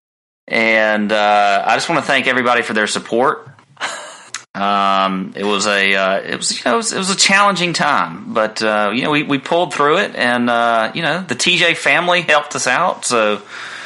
Speaker 5: and uh, I just want to thank everybody for their support. Um, it was a, uh, it was, you know, it was, it was a challenging time, but, uh, you know, we, we pulled through it, and, uh, you know, the T J family helped us out. So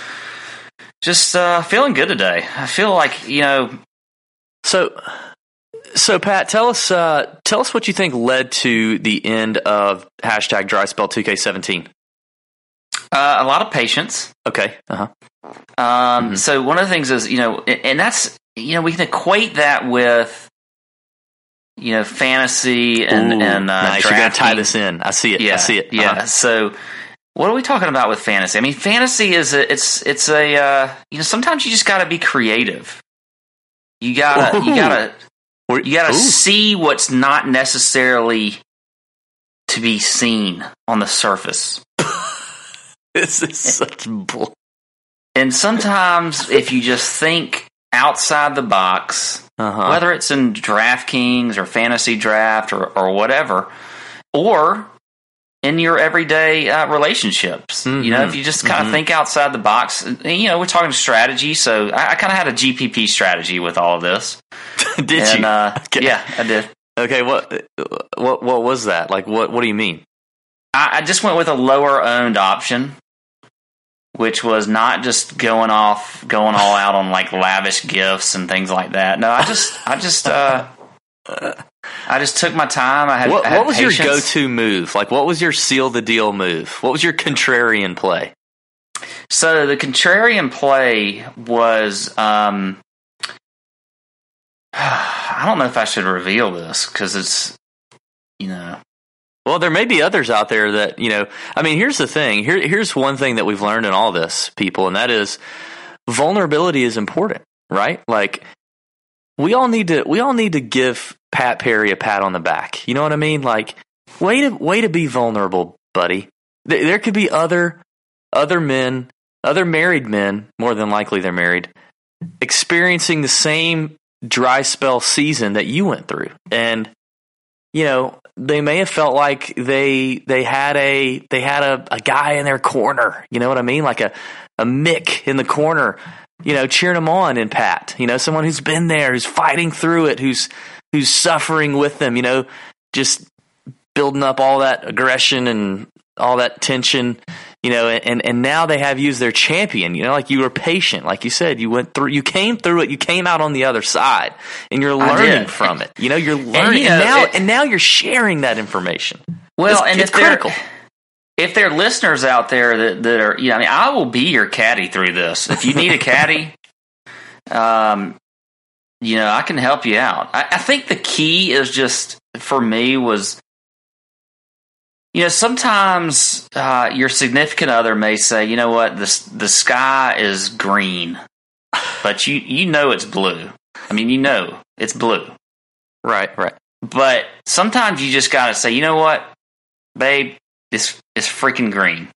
Speaker 5: just, uh, feeling good today. I feel like, you know,
Speaker 2: so, so Pat, tell us, uh, tell us what you think led to the end of hashtag dry spell two K seventeen.
Speaker 5: Uh, a lot of patience.
Speaker 2: Okay. Uh-huh.
Speaker 5: Um,
Speaker 2: mm-hmm.
Speaker 5: So one of the things is, you know, and that's, you know, we can equate that with, you know, fantasy and,
Speaker 2: Ooh,
Speaker 5: and uh,
Speaker 2: nice. You're going to tie this in. I see it.
Speaker 5: Yeah,
Speaker 2: I see it. Uh-huh.
Speaker 5: Yeah. So what are we talking about with fantasy? I mean, fantasy is a, it's, it's a, uh, you know, sometimes you just got to be creative. You gotta, Ooh. you gotta, you gotta Ooh. see what's not necessarily to be seen on the surface.
Speaker 2: This is such bull.
Speaker 5: And sometimes if you just think outside the box, uh-huh. whether it's in DraftKings or Fantasy Draft or, or whatever, or in your everyday uh, relationships, mm-hmm. you know, if you just kind of mm-hmm. think outside the box, you know, we're talking strategy. So I, I kind of had a G P P strategy with all of this.
Speaker 2: Did
Speaker 5: and,
Speaker 2: you?
Speaker 5: Uh,
Speaker 2: okay.
Speaker 5: Yeah, I did.
Speaker 2: Okay, what what what was that? Like, what what do you mean?
Speaker 5: I, I just went with a lower owned option, which was not just going off, going all out on like lavish gifts and things like that. No, I just, I just, uh, I just took my time. I had.
Speaker 2: What,
Speaker 5: I had
Speaker 2: what was
Speaker 5: patience.
Speaker 2: your go-to move? Like, what was your seal the deal move? What was your contrarian play?
Speaker 5: So the contrarian play was, um, I don't know if I should reveal this because it's, you know.
Speaker 2: Well, there may be others out there that, you know, I mean, here's the thing. Here, here's one thing that we've learned in all this, people, and that is vulnerability is important, right? Like, we all need to, we all need to give Pat Perry a pat on the back. You know what I mean? Like, way to, way to be vulnerable, buddy. There, there could be other, other men, other married men, more than likely they're married, experiencing the same dry spell season that you went through. And, you know, they may have felt like they they had a they had a, a guy in their corner, you know what I mean? Like a, a Mick in the corner, you know, cheering them on in Pat. You know, someone who's been there, who's fighting through it, who's who's suffering with them, you know, just building up all that aggression and all that tension, you know, and, and now they have you as their champion, you know, like you were patient, like you said, you went through, you came through it, you came out on the other side, and you're learning from it, you know, you're learning, and, you know, and now, it, and now you're sharing that information.
Speaker 5: Well,
Speaker 2: it's,
Speaker 5: and
Speaker 2: it's
Speaker 5: if
Speaker 2: critical.
Speaker 5: If there are listeners out there that, that are, you know, I mean, I will be your caddy through this. If you need a caddy, um, you know, I can help you out. I, I think the key is just, for me, was, you know, sometimes uh, your significant other may say, you know what, the the sky is green, but you you know it's blue. I mean, you know it's blue.
Speaker 2: Right, right.
Speaker 5: But sometimes you just got to say, you know what, babe, it's it's freaking green.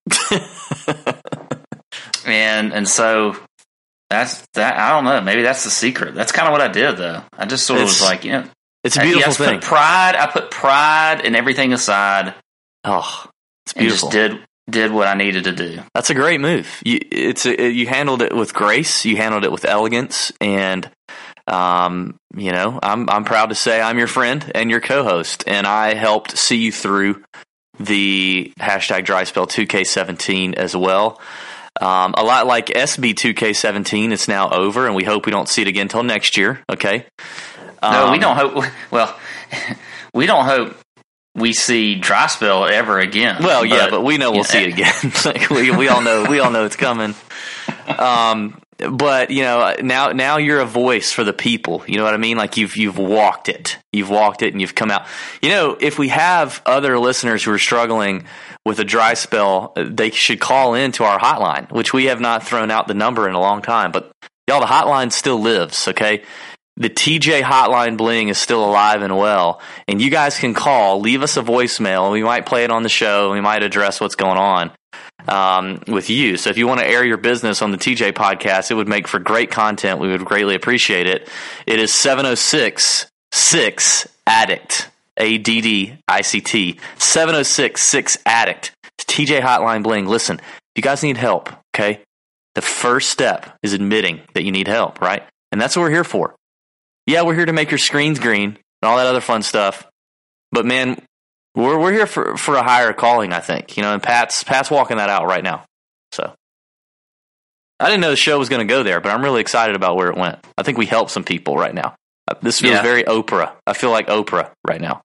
Speaker 5: and and so that's that. I don't know. Maybe that's the secret. That's kind of what I did, though. I just sort of
Speaker 2: it's,
Speaker 5: was like, you know,
Speaker 2: it's a beautiful
Speaker 5: I, I
Speaker 2: thing.
Speaker 5: Put pride. I put pride and everything aside.
Speaker 2: Oh, it's
Speaker 5: beautiful. And just did did what I needed to do.
Speaker 2: That's a great move. You it's a, you handled it with grace. You handled it with elegance, and um, you know, I'm I'm proud to say I'm your friend and your co-host, and I helped see you through the hashtag dry spell two K seventeen as well. Um, a lot like S B two K seventeen, it's now over, and we hope we don't see it again until next year. Okay. Um,
Speaker 5: no, we don't hope. Well, we don't hope we see dry spell ever again.
Speaker 2: Well, yeah, but, but we know we'll see it again. like we we all know we all know it's coming. Um, but you know, now now you're a voice for the people. You know what I mean? Like you've you've walked it, you've walked it, and you've come out. You know, if we have other listeners who are struggling with a dry spell, they should call in to our hotline, which we have not thrown out the number in a long time. But y'all, the hotline still lives. Okay. The T J Hotline Bling is still alive and well, and you guys can call, leave us a voicemail, and we might play it on the show, and we might address what's going on um, with you. So if you want to air your business on the T J podcast, it would make for great content. We would greatly appreciate it. It is seven oh six six addict, A D D I C T, seven oh six six addict. It's T J Hotline Bling. Listen, if you guys need help, okay, the first step is admitting that you need help, right? And that's what we're here for. Yeah, we're here to make your screens green and all that other fun stuff. But man, we're we're here for, for a higher calling, I think. You know, and Pat's Pat's walking that out right now. So I didn't know the show was going to go there, but I'm really excited about where it went. I think we helped some people right now. This feels yeah. very Oprah. I feel like Oprah right now.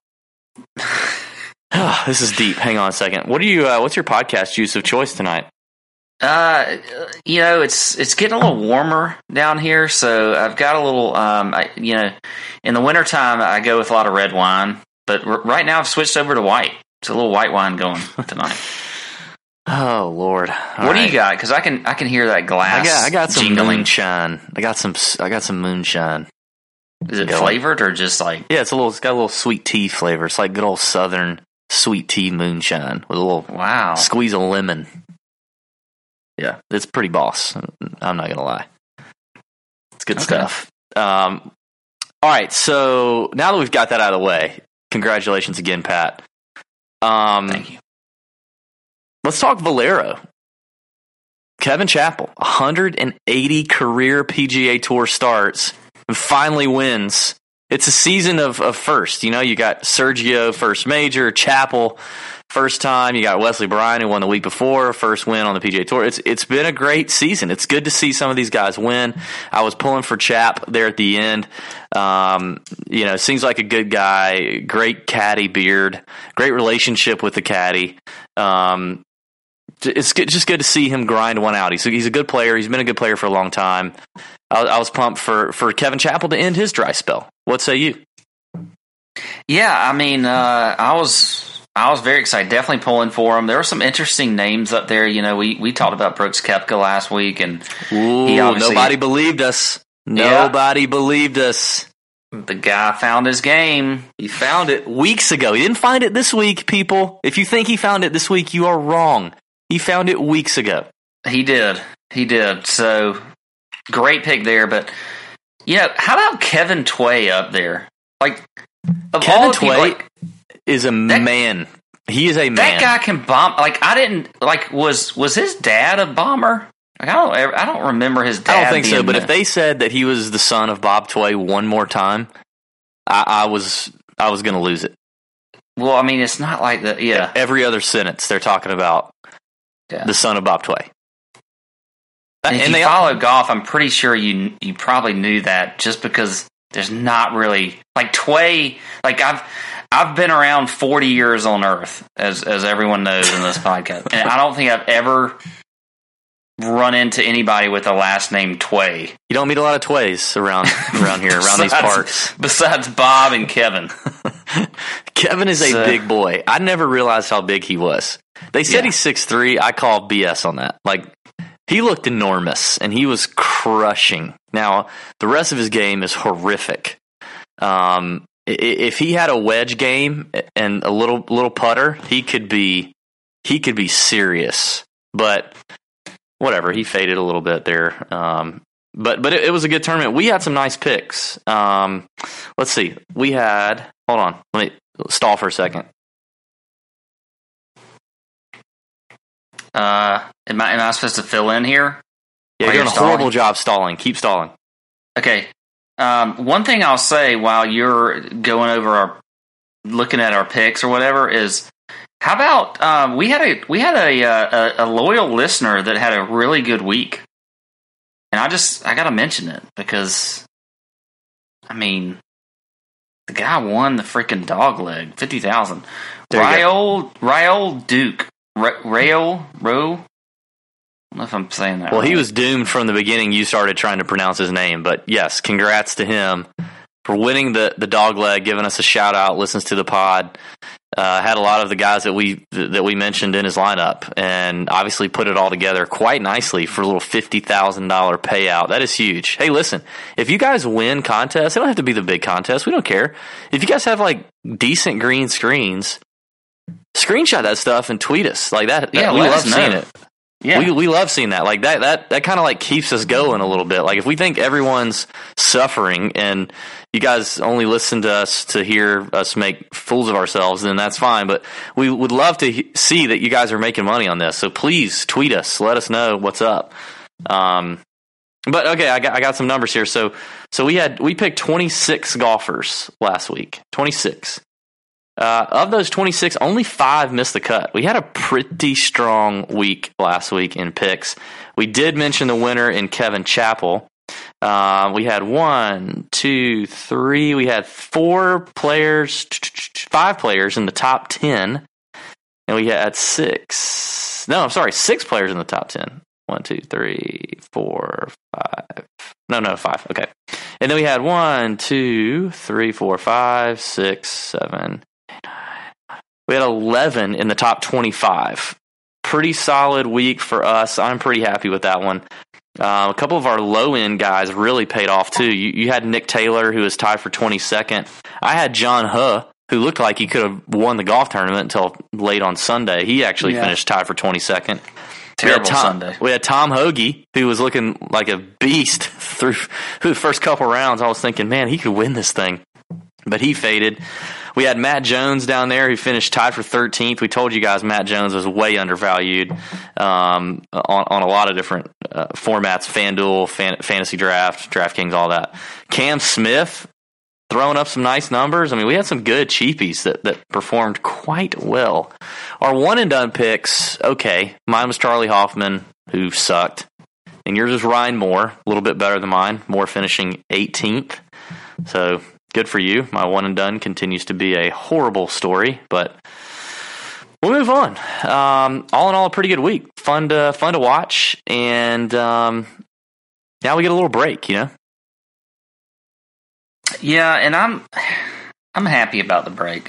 Speaker 2: This is deep. Hang on a second. What are you? Uh, what's your podcast juice of choice tonight?
Speaker 5: Uh, you know, it's it's getting a little warmer down here, so I've got a little. Um, I, you know, in the wintertime, I go with a lot of red wine, but r- right now I've switched over to white. It's a little white wine going tonight.
Speaker 2: Oh Lord! All
Speaker 5: what
Speaker 2: right.
Speaker 5: do you got? Because I can I can hear that glass.
Speaker 2: I got I got some
Speaker 5: jingling.
Speaker 2: moonshine. I got some I got some moonshine.
Speaker 5: Is it flavored or just like?
Speaker 2: Yeah, it's a little. It's got a little sweet tea flavor. It's like good old Southern sweet tea moonshine with a little
Speaker 5: wow
Speaker 2: squeeze of lemon. Yeah, it's pretty boss. I'm not gonna lie. It's good okay. stuff. Um, all right, so now that we've got that out of the way, congratulations again, Pat. Um,
Speaker 5: Thank you.
Speaker 2: Let's talk Valero. Kevin Chappell, one hundred eighty career P G A Tour starts, and finally wins. It's a season of, of first. You know, you got Sergio, first major, Chappell, first time. You got Wesley Bryan, who won the week before, first win on the P G A Tour. It's It's been a great season. It's good to see some of these guys win. I was pulling for Chap there at the end. Um, you know, seems like a good guy, great caddy beard, great relationship with the caddy. Um, it's good, just good to see him grind one out. He's, he's a good player. He's been a good player for a long time. I, I was pumped for, for Kevin Chappell to end his dry spell. What say you?
Speaker 5: Yeah, I mean, uh, I was I was very excited. Definitely pulling for him. There were some interesting names up there. You know, we, we talked about Brooks Koepka last week, and
Speaker 2: Ooh, he nobody believed us. Nobody yeah. believed us.
Speaker 5: The guy found his game.
Speaker 2: He found it weeks ago. He didn't find it this week, people. If you think he found it this week, you are wrong. He found it weeks ago.
Speaker 5: He did. He did. So great pick there, but. You know, how about Kevin Tway up there? Like, of
Speaker 2: Kevin
Speaker 5: all
Speaker 2: Tway
Speaker 5: people, like,
Speaker 2: is a
Speaker 5: that,
Speaker 2: man. He is a man.
Speaker 5: That guy can bomb. Like, I didn't like. Was was his dad a bomber? Like, I don't. I don't remember his dad.
Speaker 2: I don't think so. But
Speaker 5: the,
Speaker 2: if they said that he was the son of Bob Tway one more time, I, I was I was going to lose it.
Speaker 5: Well, I mean, it's not like that. Yeah.
Speaker 2: Every other sentence they're talking about yeah. the son of Bob Tway.
Speaker 5: And, and if you they follow all, golf, I'm pretty sure you you probably knew that just because there's not really like Tway. Like I've I've been around forty years on Earth, as as everyone knows in this podcast, and I don't think I've ever run into anybody with a last name Tway.
Speaker 2: You don't meet a lot of Tways around around here, around
Speaker 5: besides,
Speaker 2: these parts.
Speaker 5: Besides Bob and Kevin.
Speaker 2: Kevin is a so, big boy. I never realized how big he was. They said yeah. he's six three. I call B S on that. Like, he looked enormous, and he was crushing. Now, the rest of his game is horrific. Um, if he had a wedge game and a little little putter, he could be he could be serious. But whatever, he faded a little bit there. Um, but but it, it was a good tournament. We had some nice picks. Um, let's see. We had hold on. Let me stall for a second.
Speaker 5: Uh, am I am I supposed to fill in here?
Speaker 2: Yeah, you're doing a horrible job stalling. Keep stalling.
Speaker 5: Okay. Um, one thing I'll say while you're going over our, looking at our picks or whatever is, how about um, we had a we had a, a a loyal listener that had a really good week, and I just I got to mention it because, I mean, the guy won the freaking dog leg, fifty thousand. Raul Raul Duke. Rayo, Ro? I don't know if I'm saying that
Speaker 2: Well,
Speaker 5: right.
Speaker 2: He was doomed from the beginning. You started trying to pronounce his name. But yes, congrats to him for winning the, the dog leg, giving us a shout out, listens to the pod. Uh, had a lot of the guys that we that we mentioned in his lineup, and obviously put it all together quite nicely for a little fifty thousand dollars payout. That is huge. Hey, listen, if you guys win contests, they don't have to be the big contest. We don't care. If you guys have like decent green screens, screenshot that stuff and tweet us like that.
Speaker 5: Yeah,
Speaker 2: that we love seeing
Speaker 5: know.
Speaker 2: it.
Speaker 5: Yeah,
Speaker 2: we we love seeing that. Like that that that kind of like keeps us going a little bit. Like if we think everyone's suffering and you guys only listen to us to hear us make fools of ourselves, then that's fine. But we would love to he- see that you guys are making money on this. So please tweet us. Let us know what's up. Um, but okay, I got I got some numbers here. So so we had we picked twenty-six golfers last week. twenty-six. Uh, of those twenty-six, only five missed the cut. We had a pretty strong week last week in picks. We did mention the winner in Kevin Chappell. Uh, we had one, two, three. We had four players, five players in the top ten. And we had six. No, I'm sorry, six players in the top ten. One, two, three, four, five. No, no, five. Okay. And then we had one, two, three, four, five, six, seven. We had eleven in the top twenty-five. Pretty solid week for us. I'm pretty happy with that one. Uh, a couple of our low-end guys really paid off, too. You, you had Nick Taylor, who was tied for twenty-second. I had John Huh, who looked like he could have won the golf tournament until late on Sunday. He actually yeah. finished tied for twenty-second.
Speaker 5: Terrible
Speaker 2: we Tom,
Speaker 5: Sunday.
Speaker 2: We had Tom Hoagie, who was looking like a beast through, through the first couple rounds. I was thinking, man, he could win this thing. But he faded. We had Matt Jones down there who finished tied for thirteenth. We told you guys Matt Jones was way undervalued um, on, on a lot of different uh, formats, FanDuel, fan, Fantasy Draft, DraftKings, all that. Cam Smith throwing up some nice numbers. I mean, we had some good cheapies that, that performed quite well. Our one-and-done picks, okay. Mine was Charlie Hoffman, who sucked. And yours was Ryan Moore, a little bit better than mine. Moore finishing eighteenth. So good for you. My one and done continues to be a horrible story, but we'll move on. Um, all in all, a pretty good week. Fun to fun to watch, and um, now we get a little break. You know.
Speaker 5: Yeah, and I'm I'm happy about the break.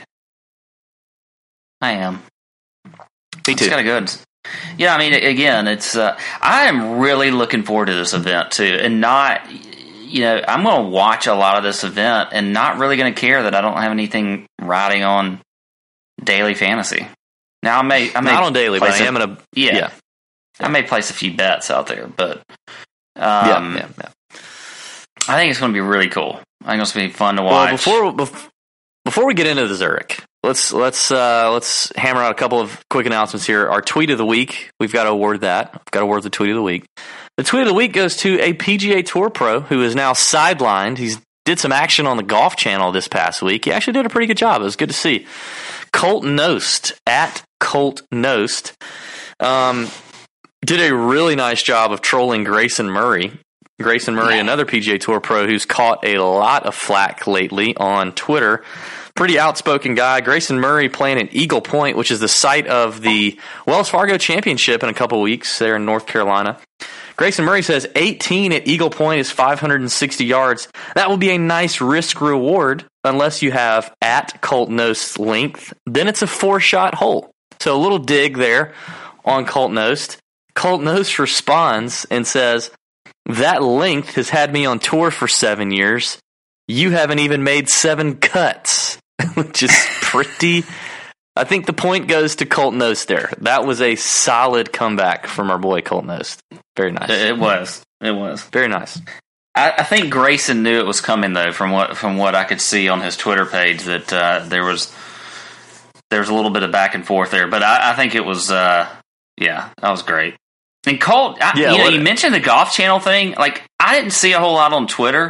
Speaker 5: I am.
Speaker 2: Me too.
Speaker 5: It's kind of good. Yeah, I mean, again, it's. Uh, I am really looking forward to this event too, and not. You know, I'm going to watch a lot of this event and not really going to care that I don't have anything riding on daily fantasy. Now I may, I may
Speaker 2: not on daily, but I am
Speaker 5: a,
Speaker 2: going to.
Speaker 5: Yeah,
Speaker 2: yeah,
Speaker 5: I may place a few bets out there, but um,
Speaker 2: yeah, yeah, yeah.
Speaker 5: I think it's going to be really cool. I think it's going to be fun to watch.
Speaker 2: Well, before before we get into the Zurich, let's let's uh, let's hammer out a couple of quick announcements here. Our tweet of the week, we've got to award that. We've got to award the tweet of the week. The tweet of the week goes to a P G A Tour pro who is now sidelined. He's did some action on the Golf Channel this past week. He actually did a pretty good job. It was good to see. Colt Knost, at Colt Knost, um, did a really nice job of trolling Grayson Murray. Grayson Murray, yeah. another P G A Tour pro who's caught a lot of flack lately on Twitter. Pretty outspoken guy. Grayson Murray playing at Eagle Point, which is the site of the Wells Fargo Championship in a couple weeks there in North Carolina. Grayson Murray says eighteen at Eagle Point is five hundred sixty yards. That will be a nice risk reward unless you have at Colt Knost length. Then it's a four-shot hole. So a little dig there on Colt Knost. Colt Knost responds and says, that length has had me on tour for seven years. You haven't even made seven cuts, which is pretty. I think the point goes to Colt Knost there. That was a solid comeback from our boy Colt Knost. Very nice.
Speaker 5: It was. It was
Speaker 2: very nice.
Speaker 5: I, I think Grayson knew it was coming though. From what from what I could see on his Twitter page, that uh, there was there was a little bit of back and forth there. But I, I think it was. Uh, yeah, that was great. And Colt, I, yeah, you know, you mentioned the Golf Channel thing. Like, I didn't see a whole lot on Twitter,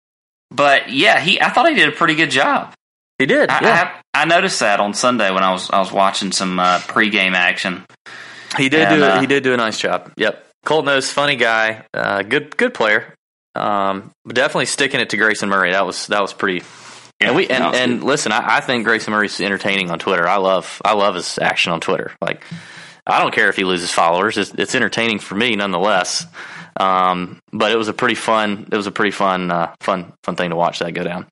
Speaker 5: but yeah, he. I thought he did a pretty good job.
Speaker 2: He did.
Speaker 5: I,
Speaker 2: yeah.
Speaker 5: I, I noticed that on Sunday when I was I was watching some uh, pregame action.
Speaker 2: He did
Speaker 5: and,
Speaker 2: do.
Speaker 5: Uh,
Speaker 2: he did do a nice job. Yep. Colt Knost, funny guy, uh, good good player. Um, definitely sticking it to Grayson Murray. That was that was pretty. Yeah, and we and, and listen, I, I think Grayson Murray's entertaining on Twitter. I love I love his action on Twitter. Like, I don't care if he loses followers. It's, it's entertaining for me nonetheless. Um, but it was a pretty fun. It was a pretty fun, uh, fun, fun thing to watch that go down.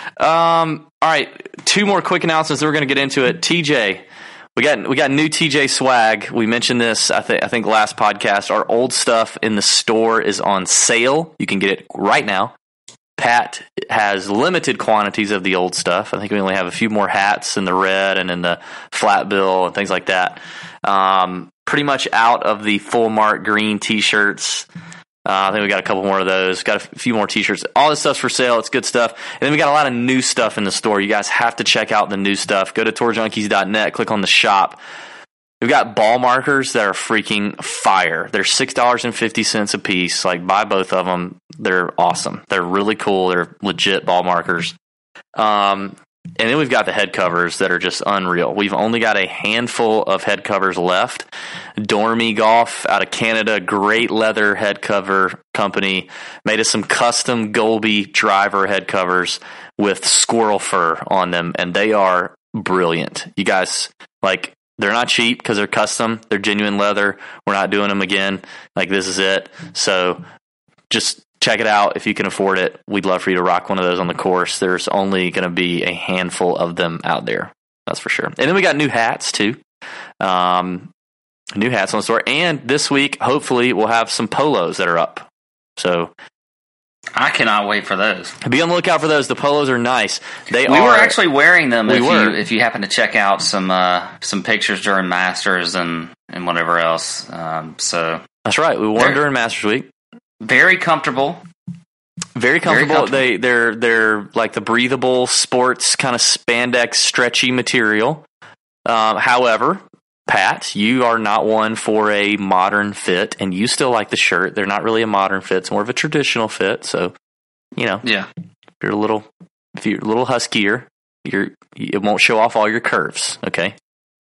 Speaker 2: Um, all right, two more quick announcements. Then we're going to get into it. T J, we got we got new T J swag. We mentioned this. I think I think last podcast. Our old stuff in the store is on sale. You can get it right now. Pat has limited quantities of the old stuff. I think we only have a few more hats in the red and in the flat bill and things like that. Um, pretty much out of the full mark green T-shirts. Uh, I think we got a couple more of those. Got a few more T-shirts. All this stuff's for sale. It's good stuff. And then we got a lot of new stuff in the store. You guys have to check out the new stuff. Go to tour junkies dot net. Click on the shop. We've got ball markers that are freaking fire. They're six dollars and fifty cents a piece. Like, buy both of them. They're awesome. They're really cool. They're legit ball markers. Um, and then we've got the head covers that are just unreal. We've only got a handful of head covers left. Dormy Golf out of Canada, great leather head cover company, made us some custom Golby driver head covers with squirrel fur on them, and they are brilliant. You guys, like, they're not cheap because they're custom. They're genuine leather. We're not doing them again. Like, this is it. So just check it out if you can afford it. We'd love for you to rock one of those on the course. There's only going to be a handful of them out there. That's for sure. And then we got new hats too. Um, new hats on the store. And this week, hopefully, we'll have some polos that are up. So
Speaker 5: I cannot wait for those.
Speaker 2: Be on the lookout for those. The polos are nice. They
Speaker 5: we
Speaker 2: are,
Speaker 5: were actually wearing them.
Speaker 2: We
Speaker 5: if
Speaker 2: were.
Speaker 5: you if you happen to check out some uh, some pictures during Masters and, and whatever else. Um, so
Speaker 2: that's right. We wore them during Masters Week.
Speaker 5: Very comfortable.
Speaker 2: Very comfortable. Very comfortable. They they're they're like the breathable sports kind of spandex stretchy material. Um, however, Pat, you are not one for a modern fit, and you still like the shirt. They're not really a modern fit; it's more of a traditional fit. So, you know,
Speaker 5: yeah,
Speaker 2: if you're a little, if you're a little huskier, you're it won't show off all your curves. Okay.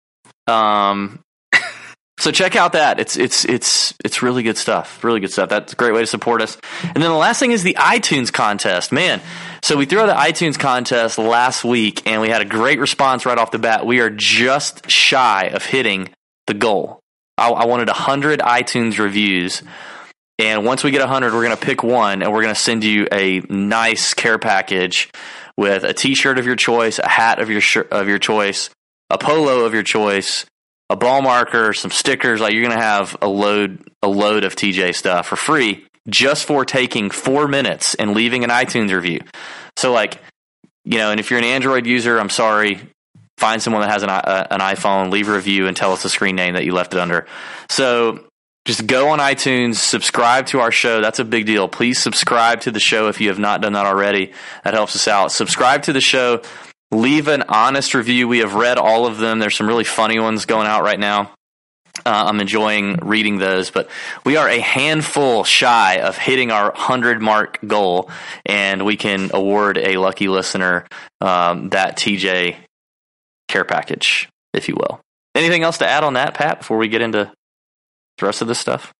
Speaker 2: Um. So check out that. It's it's it's it's really good stuff. Really good stuff. That's a great way to support us. And then the last thing is the iTunes contest. Man, so we threw out the iTunes contest last week, and we had a great response right off the bat. We are just shy of hitting the goal. I, I wanted one hundred iTunes reviews, and once we get one hundred, we're going to pick one, and we're going to send you a nice care package with a T-shirt of your choice, a hat of your sh- of your choice, a polo of your choice, a ball marker, some stickers. Like, you're going to have a load a load of T J stuff for free just for taking four minutes and leaving an iTunes review. So, like, you know, and if you're an Android user, I'm sorry, find someone that has an, uh, an iPhone, leave a review, and tell us the screen name that you left it under. So just go on iTunes, subscribe to our show. That's a big deal. Please subscribe to the show if you have not done that already. That helps us out. Subscribe to the show. Leave an honest review. We have read all of them. There's some really funny ones going out right now. Uh, I'm enjoying reading those, but we are a handful shy of hitting our one hundred mark goal, and we can award a lucky listener um, that T J care package, if you will. Anything else to add on that, Pat, before we get into the rest of this stuff?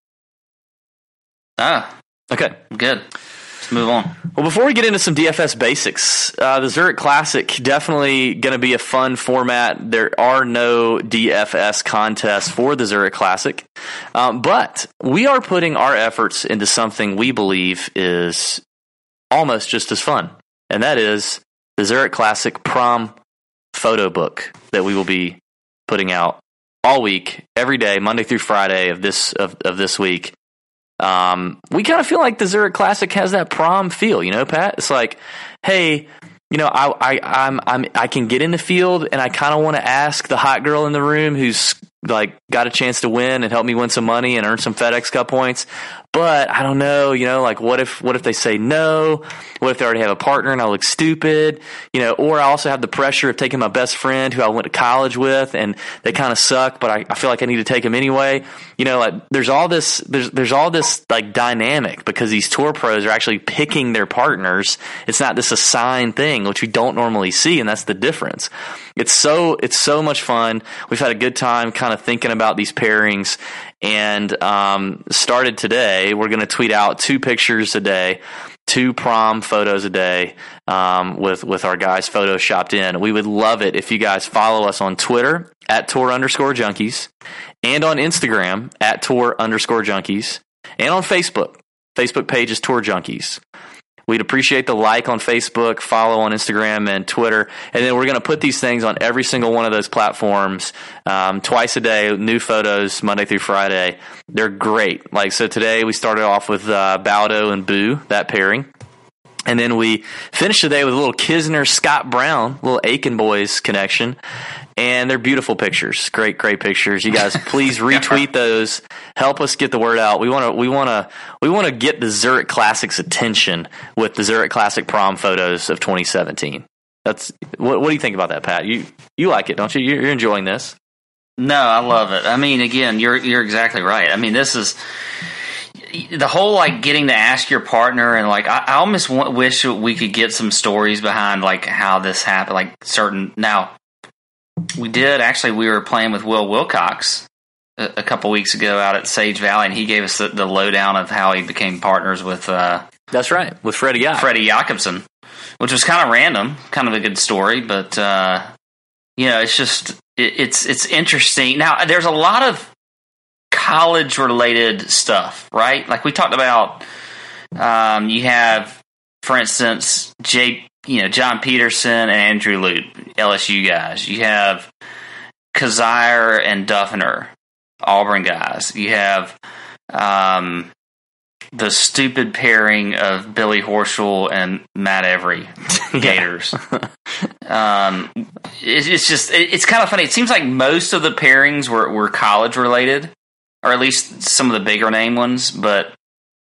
Speaker 5: Ah,
Speaker 2: okay,
Speaker 5: good. Let's move on.
Speaker 2: Well, before we get into some D F S basics, uh, the Zurich Classic, definitely going to be a fun format. There are no D F S contests for the Zurich Classic, um, but we are putting our efforts into something we believe is almost just as fun, and that is the Zurich Classic prom photo book that we will be putting out all week, every day, Monday through Friday of this of, of this week. Um, we kind of feel like the Zurich Classic has that prom feel, you know, Pat. It's like, hey, you know, I I I'm I'm I can get in the field, and I kind of want to ask the hot girl in the room who's like got a chance to win and help me win some money and earn some FedEx Cup points. But I don't know, you know, like what if what if they say no? What if they already have a partner and I look stupid? You know, or I also have the pressure of taking my best friend who I went to college with and they kind of suck, but I, I feel like I need to take them anyway. You know, like there's all this there's there's all this like dynamic because these tour pros are actually picking their partners. It's not this assigned thing, which we don't normally see, and that's the difference. It's so it's so much fun. We've had a good time kind of thinking about these pairings, and um, started today. We're going to tweet out two pictures a day, two prom photos a day um, with with our guys photoshopped in. We would love it if you guys follow us on Twitter at tour underscore junkies, and on Instagram at tour underscore junkies, and on Facebook. Facebook page is Tour Junkies. We'd appreciate the like on Facebook, follow on Instagram and Twitter. And then we're going to put these things on every single one of those platforms um, twice a day, new photos, Monday through Friday. They're great. Like, so today we started off with uh, Baldo and Boo, that pairing. And then we finished today with a little Kisner, Scott Brown, little Aiken Boys connection. And they're beautiful pictures. Great, great pictures. You guys, please retweet those. Help us get the word out. We want to, we want to, we want to get the Zurich Classic's attention with the Zurich Classic prom photos of twenty seventeen. That's what. What do you think about that, Pat? You, you like it, don't you? You're enjoying this.
Speaker 5: No, I love it. I mean, again, you're you're exactly right. I mean, this is the whole like getting to ask your partner, and like I, I almost want, wish we could get some stories behind like how this happened, like certain now. We did actually. We were playing with Will Wilcox a, a couple weeks ago out at Sage Valley, and he gave us the, the lowdown of how he became partners with. Uh,
Speaker 2: That's right, with Freddie Yac.
Speaker 5: Freddie Jakobsen, which was kind of random, kind of a good story, but uh, you know, it's just it, it's it's interesting. Now, there's a lot of college related stuff, right? Like we talked about. Um, you have, for instance, Jay. You know, John Peterson and Andrew Lute, L S U guys. You have Kazire and Duffner, Auburn guys. You have um, the stupid pairing of Billy Horschel and Matt Every, Gators. um, it, it's just, it, it's kind of funny. It seems like most of the pairings were, were college related, or at least some of the bigger name ones, but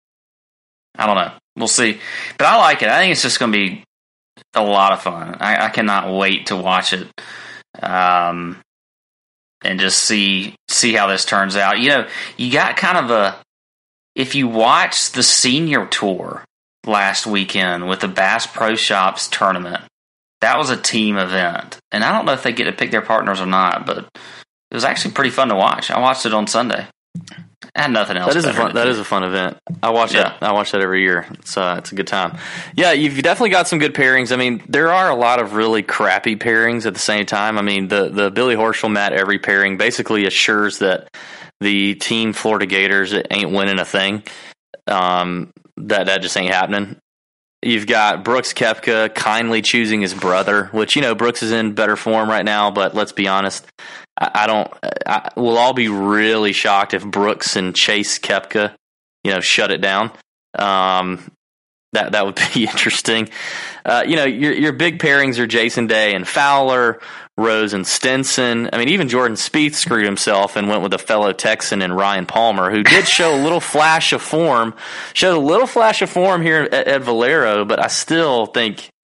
Speaker 5: I don't know. We'll see. But I like it. I think it's just going to be a lot of fun. I, I cannot wait to watch it, um, and just see see how this turns out. You know, you got kind of a. If you watch the senior tour last weekend with the Bass Pro Shops tournament, that was a team event, and I don't know if they get to pick their partners or not, but it was actually pretty fun to watch. I watched it on Sunday. I had nothing else.
Speaker 2: That is a fun. That is a fun event. I watch yeah. that. I watch that every year. It's uh, it's a good time. Yeah, you've definitely got some good pairings. I mean, there are a lot of really crappy pairings at the same time. I mean, the the Billy Horschel Matt Every pairing basically assures that the team Florida Gators ain't winning a thing. Um, that that just ain't happening. You've got Brooks Koepka kindly choosing his brother, which, you know, Brooks is in better form right now, but let's be honest. I don't. I, we'll all be really shocked if Brooks and Chase Koepka, you know, shut it down. Um, that that would be interesting. Uh, you know, your your big pairings are Jason Day and Fowler, Rose and Stenson. I mean, even Jordan Spieth screwed himself and went with a fellow Texan and Ryan Palmer, who did show a little flash of form. Showed a little flash of form here at, at Valero, but I still think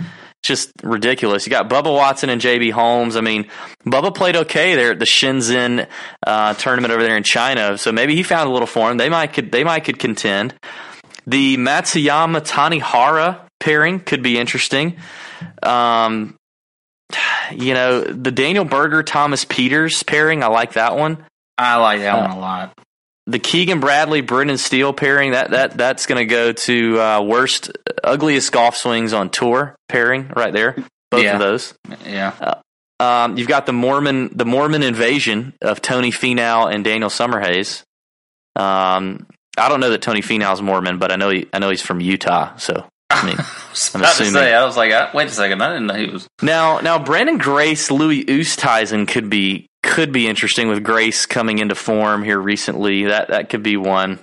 Speaker 2: just ridiculous. You got Bubba Watson and J B Holmes. I mean, Bubba played okay there at the Shenzhen uh, tournament over there in China, so maybe he found a little form. They might could they might could contend. The Matsuyama Tanihara pairing could be interesting. Um, you know, the Daniel Berger Thomas Peters pairing, I like that one.
Speaker 5: I like that
Speaker 2: uh,
Speaker 5: one a lot.
Speaker 2: The Keegan Bradley Brendan Steele pairing, that that that's going to go to uh, worst ugliest golf swings on tour pairing right there. Both
Speaker 5: yeah.
Speaker 2: of those.
Speaker 5: Yeah.
Speaker 2: Uh, um, you've got the Mormon the Mormon invasion of Tony Finau and Daniel Summerhays. Um, I don't know that Tony Finau's Mormon, but I know he, I know he's from Utah. So I mean,
Speaker 5: I was
Speaker 2: I'm
Speaker 5: about
Speaker 2: assuming.
Speaker 5: to say, I was like, I, wait a second, I didn't know he was.
Speaker 2: Now now Brandon Grace, Louis Oosthuizen could be. Could be interesting with Grace coming into form here recently. That that could be one.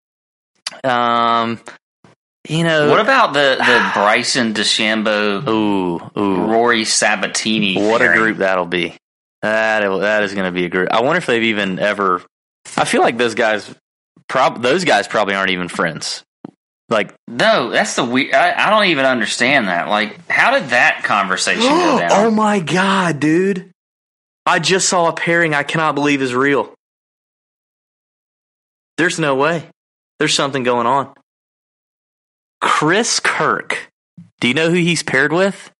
Speaker 2: Um, you know,
Speaker 5: what about the, the Bryson DeChambeau,
Speaker 2: ooh, ooh,
Speaker 5: Rory Sabatini?
Speaker 2: What
Speaker 5: pairing?
Speaker 2: a group that'll be. That that is going to be a group. I wonder if they've even ever. I feel like those guys, prob those guys probably aren't even friends. Like,
Speaker 5: no, that's the weird. I, I don't even understand that. Like, how did that conversation go down?
Speaker 2: Oh my god, dude! I just saw a pairing I cannot believe is real. There's no way. There's something going on. Chris Kirk. Do you know who he's paired with?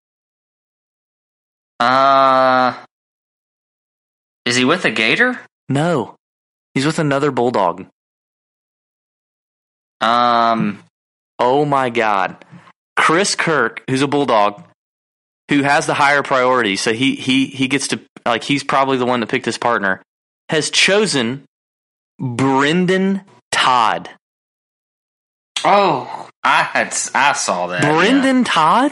Speaker 5: Uh, is he with a gator?
Speaker 2: No. He's with another bulldog.
Speaker 5: Um,
Speaker 2: oh my god. Chris Kirk, who's a bulldog, who has the higher priority, so he he he gets to, like, he's probably the one to pick this partner, has chosen Brendan Todd.
Speaker 5: Oh, I had I saw that.
Speaker 2: Brendan
Speaker 5: yeah.
Speaker 2: Todd?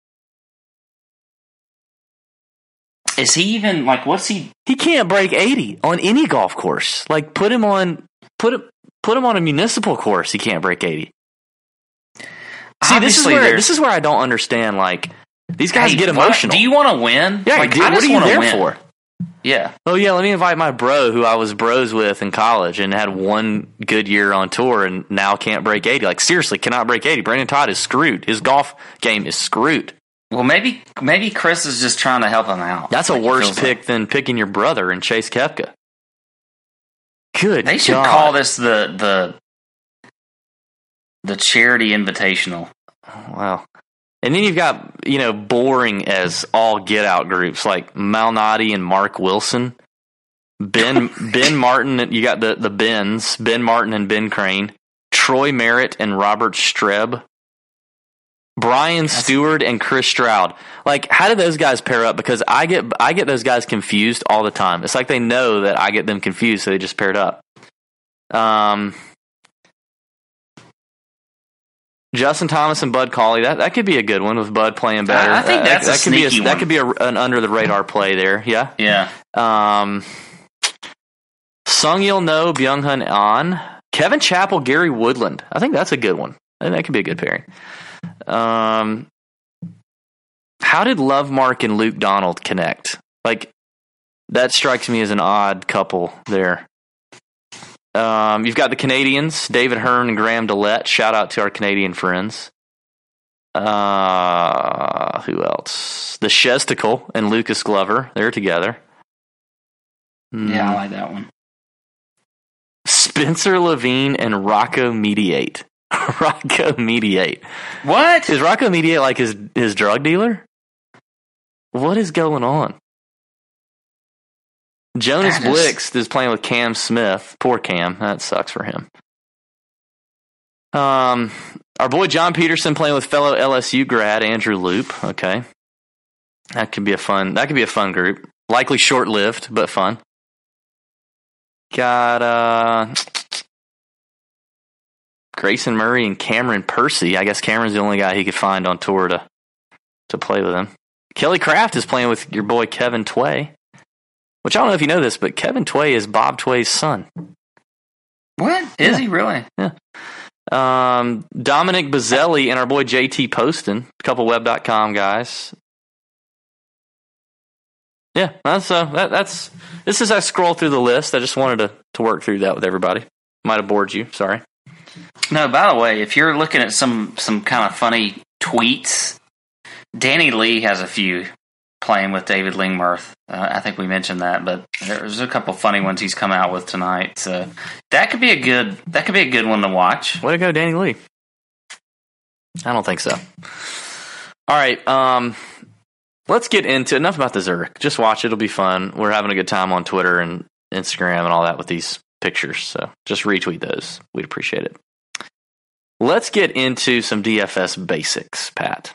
Speaker 5: Is he even, like, what's he?
Speaker 2: He can't break eighty on any golf course. Like, put him on put him put him on a municipal course, he can't break eighty. See, this is where this is where I don't understand, like, these guys
Speaker 5: hey,
Speaker 2: get emotional.
Speaker 5: What? Do you want to win?
Speaker 2: Yeah,
Speaker 5: like,
Speaker 2: dude,
Speaker 5: I
Speaker 2: what
Speaker 5: just
Speaker 2: are you
Speaker 5: wanna
Speaker 2: there
Speaker 5: win.
Speaker 2: for?
Speaker 5: Yeah.
Speaker 2: Oh, yeah, let me invite my bro who I was bros with in college and had one good year on tour and now can't break eighty. Like, seriously, cannot break eighty. Brandon Todd is screwed. His golf game is screwed.
Speaker 5: Well, maybe maybe Chris is just trying to help him out.
Speaker 2: That's
Speaker 5: like
Speaker 2: a worse pick
Speaker 5: like.
Speaker 2: than picking your brother and Chase Koepka. Good
Speaker 5: They should
Speaker 2: God.
Speaker 5: call this the the the charity invitational.
Speaker 2: Wow. And then you've got, you know, boring as all get out groups like Malnati and Mark Wilson. Ben Ben Martin, you got the, the Bens, Ben Martin and Ben Crane. Troy Merritt and Robert Streb. Brian That's, Stewart and Chris Stroud. Like, how do those guys pair up? Because I get I get those guys confused all the time. It's like they know that I get them confused, so they just paired up. Um Justin Thomas and Bud Cauley, that, that could be a good one with Bud playing better.
Speaker 5: I think that's
Speaker 2: uh,
Speaker 5: a
Speaker 2: that could be a,
Speaker 5: sneaky
Speaker 2: That
Speaker 5: one.
Speaker 2: could be a, an under the radar play there. Yeah.
Speaker 5: Yeah.
Speaker 2: Um, Sung-Yil No, Byung-Hun An, Kevin Chappell, Gary Woodland. I think that's a good one. I think that could be a good pairing. Um, how did Love Mark and Luke Donald connect? Like, that strikes me as an odd couple there. Um, you've got the Canadians, David Hearn and Graham Dillette. Shout out to our Canadian friends. Uh, who else? The Shesticle and Lucas Glover. They're together.
Speaker 5: Yeah, I like that one.
Speaker 2: Spencer Levine and Rocco Mediate. Rocco Mediate.
Speaker 5: What?
Speaker 2: Is Rocco Mediate like his, his drug dealer? What is going on? Jonas
Speaker 5: That is-
Speaker 2: Blixt is playing with Cam Smith. Poor Cam. That sucks for him. Um, our boy John Peterson playing with fellow L S U grad Andrew Loop. Okay, that could be a fun. That could be a fun group. Likely short lived, but fun. Got uh, Grayson Murray and Cameron Percy. I guess Cameron's the only guy he could find on tour to to play with him. Kelly Craft is playing with your boy Kevin Tway. Which I don't know if you know this, but Kevin Tway is Bob Tway's son.
Speaker 5: What? Is
Speaker 2: Yeah.
Speaker 5: he really?
Speaker 2: Yeah. Um, Dominic Bazzelli and our boy J T Poston, a couple web dot com guys. Yeah, that's uh, that, that's this is I scroll through the list. I just wanted to, to work through that with everybody. Might have bored you. Sorry.
Speaker 5: No, by the way, if you're looking at some some kind of funny tweets Danny Lee has a few playing with David Lingmerth. Uh, I think we mentioned that, but there's a couple funny ones he's come out with tonight. So that could be a good that could be a good one to watch.
Speaker 2: Way to go, Danny Lee. I don't think so. All right, um, let's get into enough about the Zurich. Just watch it; it'll be fun. We're having a good time on Twitter and Instagram and all that with these pictures. So just retweet those; we'd appreciate it. Let's get into some D F S basics, Pat.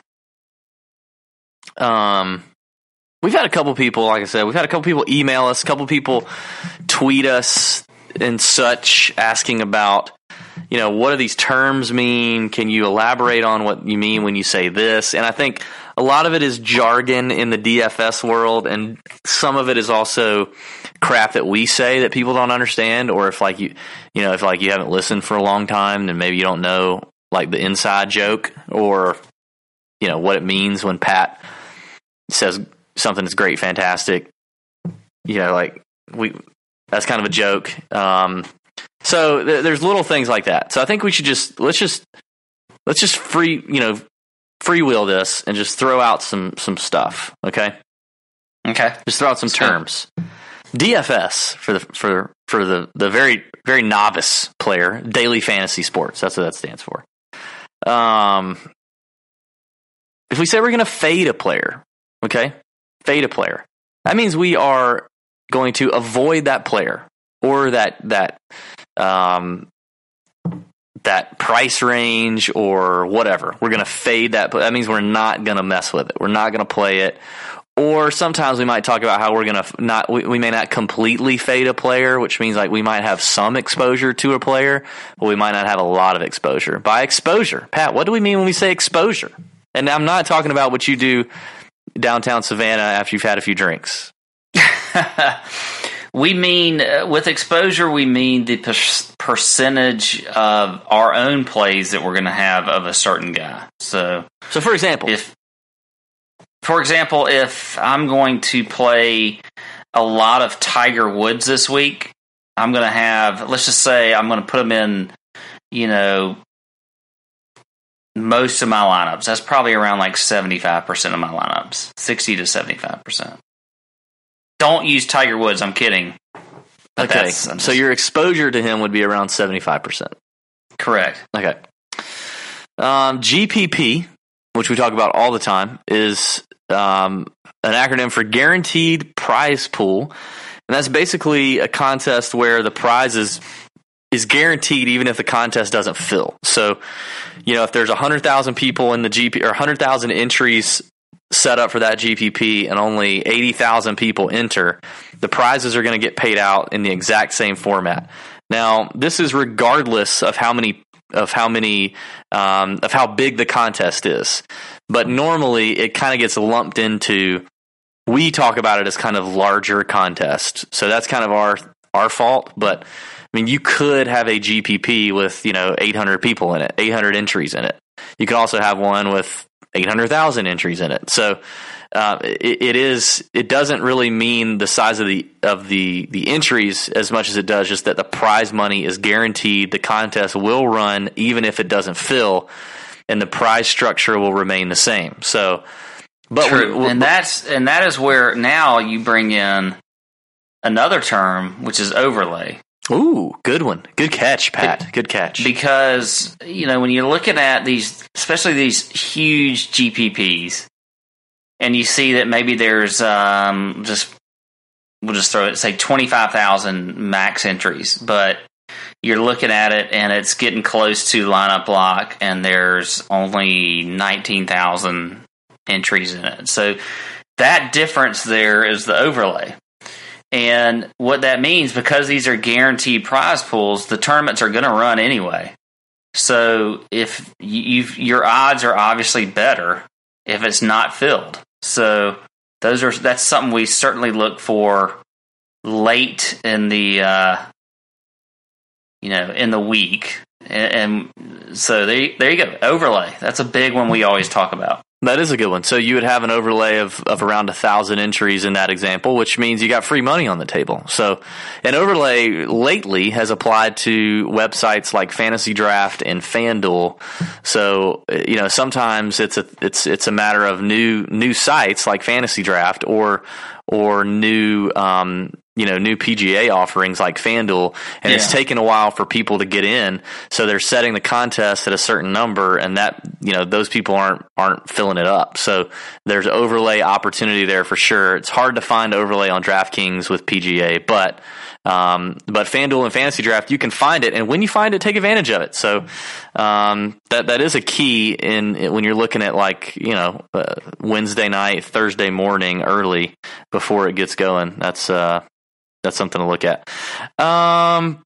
Speaker 2: Um, we've had a couple people, like I said, we've had a couple people email us, a couple people tweet us and such, asking about, you know, what do these terms mean? Can you elaborate on what you mean when you say this? And I think a lot of it is jargon in the D F S world, and some of it is also crap that we say that people don't understand, or if like you, you know, if like you haven't listened for a long time, then maybe you don't know like the inside joke, or you know what it means when Pat says something is great, fantastic. You know, like we, that's kind of a joke. Um, so th- there's little things like that. So I think we should just let's just let's just free you know freewheel this and just throw out some some stuff. Okay.
Speaker 5: Okay.
Speaker 2: Just throw out some terms. D F S for the for for the the very very novice player, daily fantasy sports. That's what that stands for. Um, if we say we're going to fade a player, okay, fade a player, that means we are going to avoid that player or that that um that price range or whatever. We're going to fade that. That means we're not going to mess with it. We're not going to play it. Or sometimes we might talk about how we're going to not, we, we may not completely fade a player, which means like we might have some exposure to a player, but we might not have a lot of exposure. By exposure, Pat, what do we mean when we say exposure? And I'm not talking about what you do downtown Savannah after you've had a few drinks.
Speaker 5: We mean, uh, with exposure, we mean the per- percentage of our own plays that we're going to have of a certain guy. So,
Speaker 2: so for example,
Speaker 5: if, For example, if I'm going to play a lot of Tiger Woods this week, I'm going to have, let's just say I'm going to put him in, you know, most of my lineups. That's probably around like seventy-five percent of my lineups, sixty to seventy-five percent. Don't use Tiger Woods. I'm kidding. But
Speaker 2: okay, so your exposure to him would be around seventy-five percent.
Speaker 5: Correct.
Speaker 2: Okay. Um, G P P, which we talk about all the time, is um, an acronym for Guaranteed Prize Pool. And that's basically a contest where the prize is, is guaranteed even if the contest doesn't fill. So, you know, if there's one hundred thousand people in the G P or one hundred thousand entries set up for that G P P and only eighty thousand people enter, the prizes are going to get paid out in the exact same format. Now, this is regardless of how many of how many um, of how big the contest is. But normally it kind of gets lumped into, we talk about it as kind of larger contest. So that's kind of our our fault. But I mean, you could have a G P P with, you know, eight hundred people in it, eight hundred entries in it. You could also have one with eight hundred thousand entries in it. So uh, it, it is. It doesn't really mean the size of the of the the entries as much as it does just that the prize money is guaranteed. The contest will run even if it doesn't fill, and the prize structure will remain the same. So, but
Speaker 5: True.
Speaker 2: we, we,
Speaker 5: and that's and that is where now you bring in another term, which is overlay.
Speaker 2: Ooh, good one. Good catch, Pat. Good catch.
Speaker 5: Because, you know, when you're looking at these, especially these huge G P Ps, and you see that maybe there's um, just, we'll just throw it, say twenty-five thousand max entries, but you're looking at it and it's getting close to lineup lock and there's only nineteen thousand entries in it. So that difference there is the overlay. And what that means, because these are guaranteed prize pools, the tournaments are going to run anyway. So if you've, your odds are obviously better if it's not filled. So those are that's something we certainly look for late in the uh, you know in the week. And, and so there there you go, overlay. That's a big one we always talk about.
Speaker 2: That is a good one. So you would have an overlay of, of around a thousand entries in that example, which means you got free money on the table. So an overlay lately has applied to websites like Fantasy Draft and FanDuel. So, you know, sometimes it's a it's it's a matter of new new sites like Fantasy Draft or or new um, you know, new P G A offerings like FanDuel, and yeah. it's taken a while for people to get in. So they're setting the contest at a certain number, and that, you know, those people aren't aren't filling it up. So there's overlay opportunity there for sure. It's hard to find overlay on DraftKings with P G A, but um, but FanDuel and Fantasy Draft, you can find it, and when you find it, take advantage of it. So um, that that is a key in when you're looking at, like, you know, uh, Wednesday night, Thursday morning, early before it gets going. That's uh, That's something to look at. Um,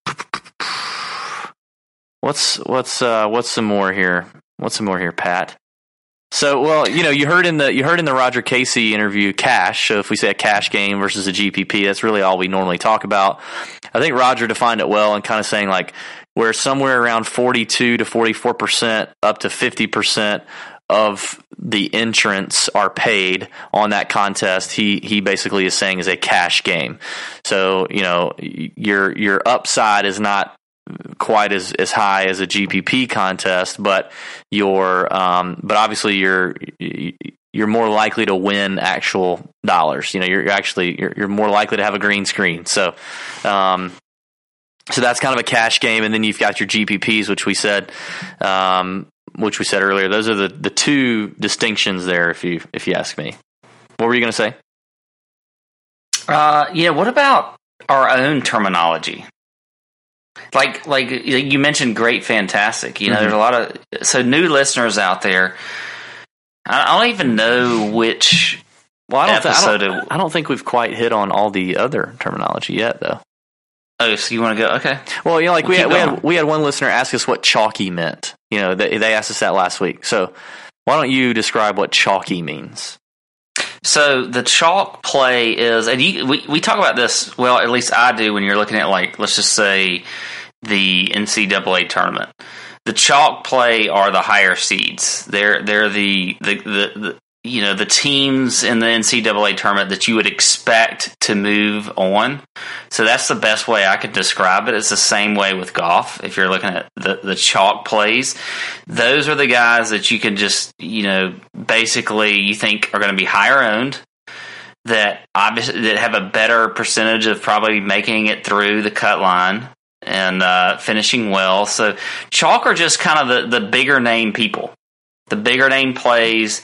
Speaker 2: what's what's uh, what's some more here? What's some more here, Pat? So, well, you know, you heard in the you heard in the Roger Casey interview, cash. So if we say a cash game versus a G P P, that's really all we normally talk about. I think Roger defined it well and kind of saying, like, we're somewhere around forty-two to forty-four percent up to fifty percent of the entrants are paid on that contest. He he basically is saying is a cash game. So, you know, your your upside is not quite as, as high as a G P P contest, but your um but obviously you're you're more likely to win actual dollars. You know, you're actually you're, you're more likely to have a green screen. So um so that's kind of a cash game, and then you've got your G P Ps, which we said um which we said earlier. Those are the, the two distinctions there, if you if you ask me. What were you going to say?
Speaker 5: Uh, yeah, what about our own terminology? Like like you mentioned great, fantastic. You know, mm-hmm. there's a lot of... So new listeners out there, I don't even know which
Speaker 2: well, I don't
Speaker 5: episode...
Speaker 2: Th- I, don't, I don't think we've quite hit on all the other terminology yet, though.
Speaker 5: Oh, so you want to go? Okay.
Speaker 2: Well, you know, like we'll we had, we had we had one listener ask us what chalky meant. You know, they they asked us that last week. So why don't you describe what chalky means?
Speaker 5: So the chalk play is, and you, we we talk about this. Well, at least I do when you're looking at, like, let's just say the N C double A tournament. The chalk play are the higher seeds. They're they're the the the, the you know, the teams in the N C double A tournament that you would expect to move on. So that's the best way I could describe it. It's the same way with golf. If you're looking at the, the chalk plays, those are the guys that you can just, you know, basically you think are going to be higher owned, that obviously that have a better percentage of probably making it through the cut line and uh, finishing well. So chalk are just kind of the, the bigger name people, the bigger name plays.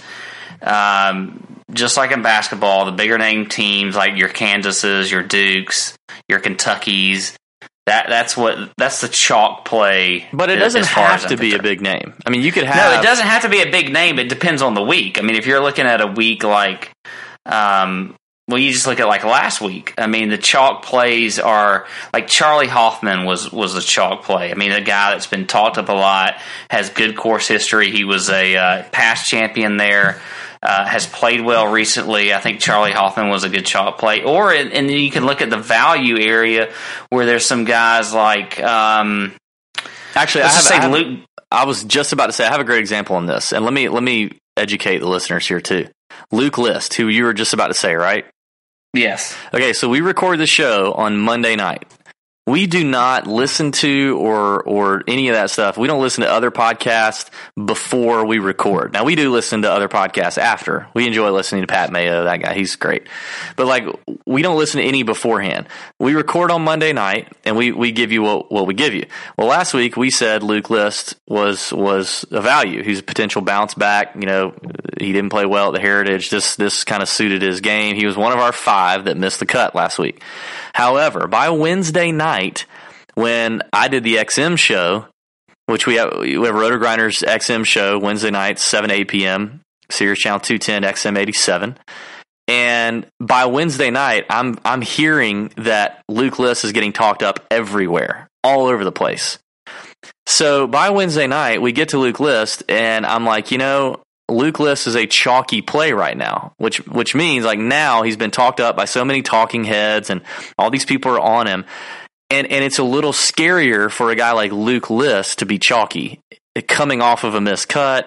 Speaker 5: Um, just like in basketball, the bigger name teams like your Kansases, your Dukes, your Kentuckys, that that's what that's the chalk play.
Speaker 2: But it doesn't have to be a big name. I mean, you could have
Speaker 5: no. It doesn't have to be a big name. It depends on the week. I mean, if you're looking at a week like, um, well, you just look at like last week. I mean, the chalk plays are like Charlie Hoffman was was a chalk play. I mean, a guy that's been talked up a lot, has good course history. He was a uh, past champion there. Uh, has played well recently. I think Charlie Hoffman was a good chalk play. Or, and you can look at the value area where there's some guys like. Um,
Speaker 2: Actually, I, have, say I, have, Luke, I was just about to say I have a great example on this, and let me let me educate the listeners here too. Luke List, who you were just about to say, right?
Speaker 5: Yes.
Speaker 2: Okay, so we record the show on Monday night. We do not listen to or or any of that stuff. We don't listen to other podcasts before we record. Now, we do listen to other podcasts after. We enjoy listening to Pat Mayo, that guy. He's great. But, like, we don't listen to any beforehand. We record on Monday night, and we, we give you what, what we give you. Well, last week, we said Luke List was was a value. He's a potential bounce back. You know, he didn't play well at the Heritage. This, this kind of suited his game. He was one of our five that missed the cut last week. However, by Wednesday night, when I did the X M show, which we have, we have Roto Grinders X M show Wednesday night, seven to eight p.m., Sirius Channel two ten, X M eighty-seven. And by Wednesday night, I'm I'm hearing that Luke List is getting talked up everywhere, all over the place. So by Wednesday night, we get to Luke List, and I'm like, you know, Luke List is a chalky play right now, which which means like now he's been talked up by so many talking heads and all these people are on him. And and it's a little scarier for a guy like Luke List to be chalky, coming off of a missed cut,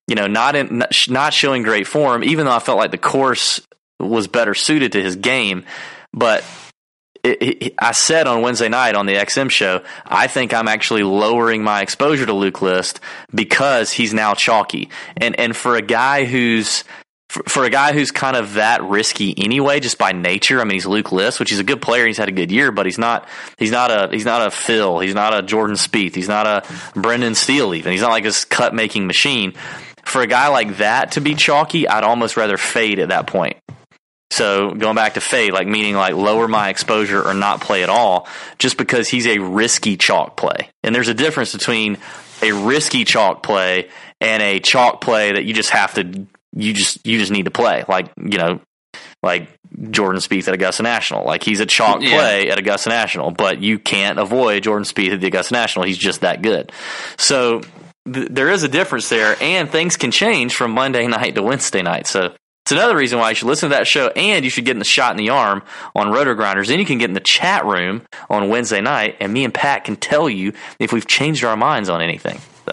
Speaker 2: you know, not in, not showing great form, even though I felt like the course was better suited to his game. But it, it, I said on Wednesday night on the X M show, I think I'm actually lowering my exposure to Luke List because he's now chalky. And and for a guy who's for, for a guy who's kind of that risky anyway, just by nature. I mean, he's Luke List, which he's a good player. He's had a good year, but he's not he's not a he's not a Phil. He's not a Jordan Spieth. He's not a Brendan Steele. Even he's not like this cut making machine. For a guy like that to be chalky, I'd almost rather fade at that point. So going back to fade, like meaning like lower my exposure or not play at all, just because he's a risky chalk play. And there's a difference between a risky chalk play and a chalk play that you just have to, you just you just need to play. Like, you know, like Jordan Spieth at Augusta National. Like he's a chalk
Speaker 5: yeah.
Speaker 2: play at Augusta National, but you can't avoid Jordan Spieth at the Augusta National. He's just that good. So th- there is a difference there, and things can change from Monday night to Wednesday night. So it's another reason why you should listen to that show, and you should get in the shot in the arm on Roto Grinders. Then you can get in the chat room on Wednesday night, and me and Pat can tell you if we've changed our minds on anything. So,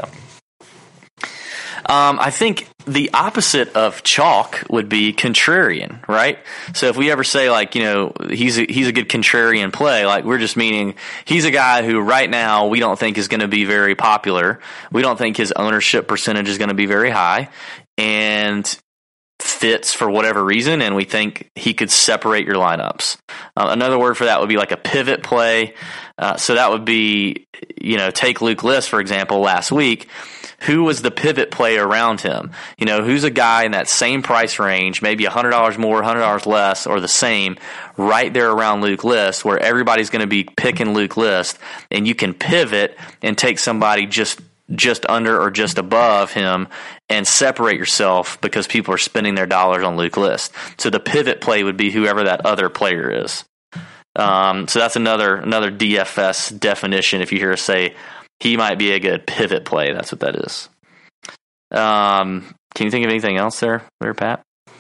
Speaker 2: um, I think the opposite of chalk would be contrarian, right? So if we ever say, like, you know, he's a, he's a good contrarian play, like we're just meaning he's a guy who right now we don't think is going to be very popular. We don't think his ownership percentage is going to be very high, and fits for whatever reason, and we think he could separate your lineups. Uh, another word for that would be like a pivot play. Uh, so that would be, you know, take Luke List, for example, last week. Who was the pivot play around him? You know, who's a guy in that same price range, maybe one hundred dollars more, one hundred dollars less, or the same, right there around Luke List, where everybody's going to be picking Luke List, and you can pivot and take somebody just just under or just above him and separate yourself because people are spending their dollars on Luke List. So the pivot play would be whoever that other player is. Um, so that's another another D F S definition. If you hear us say he might be a good pivot play, that's what that is. Um, can you think of anything else there, there, Pat?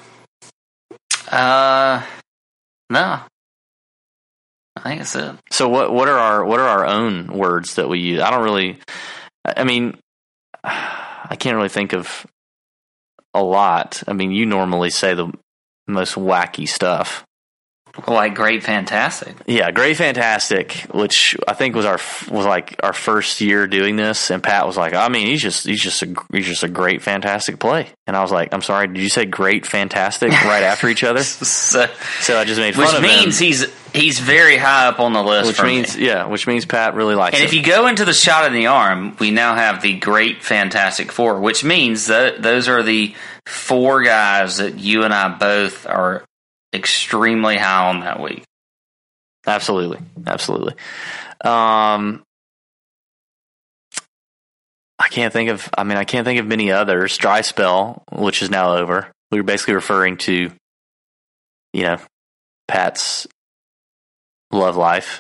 Speaker 5: Uh, no. I think that's it.
Speaker 2: So what what are our what are our own words that we use? I don't really. I mean, I can't really think of a lot. I mean, you normally say the most wacky stuff.
Speaker 5: Like great, fantastic.
Speaker 2: Yeah, great, fantastic, which I think was our was like our first year doing this, and Pat was like, I mean, he's just he's just a he's just a great, fantastic play, and I was like, I'm sorry, did you say great, fantastic right after each other? so, so I just made fun
Speaker 5: which
Speaker 2: of him.
Speaker 5: Which means he's he's very high up on the list.
Speaker 2: Which
Speaker 5: for
Speaker 2: means
Speaker 5: me.
Speaker 2: yeah, which means Pat really likes.
Speaker 5: And
Speaker 2: it.
Speaker 5: if you go into the shot in the arm, we now have the great, fantastic four, which means that those are the four guys that you and I both are extremely high on that week.
Speaker 2: Absolutely, absolutely. Um, I can't think of. I mean, I can't think of many others. Dry spell, which is now over. We were basically referring to, you know, Pat's love life.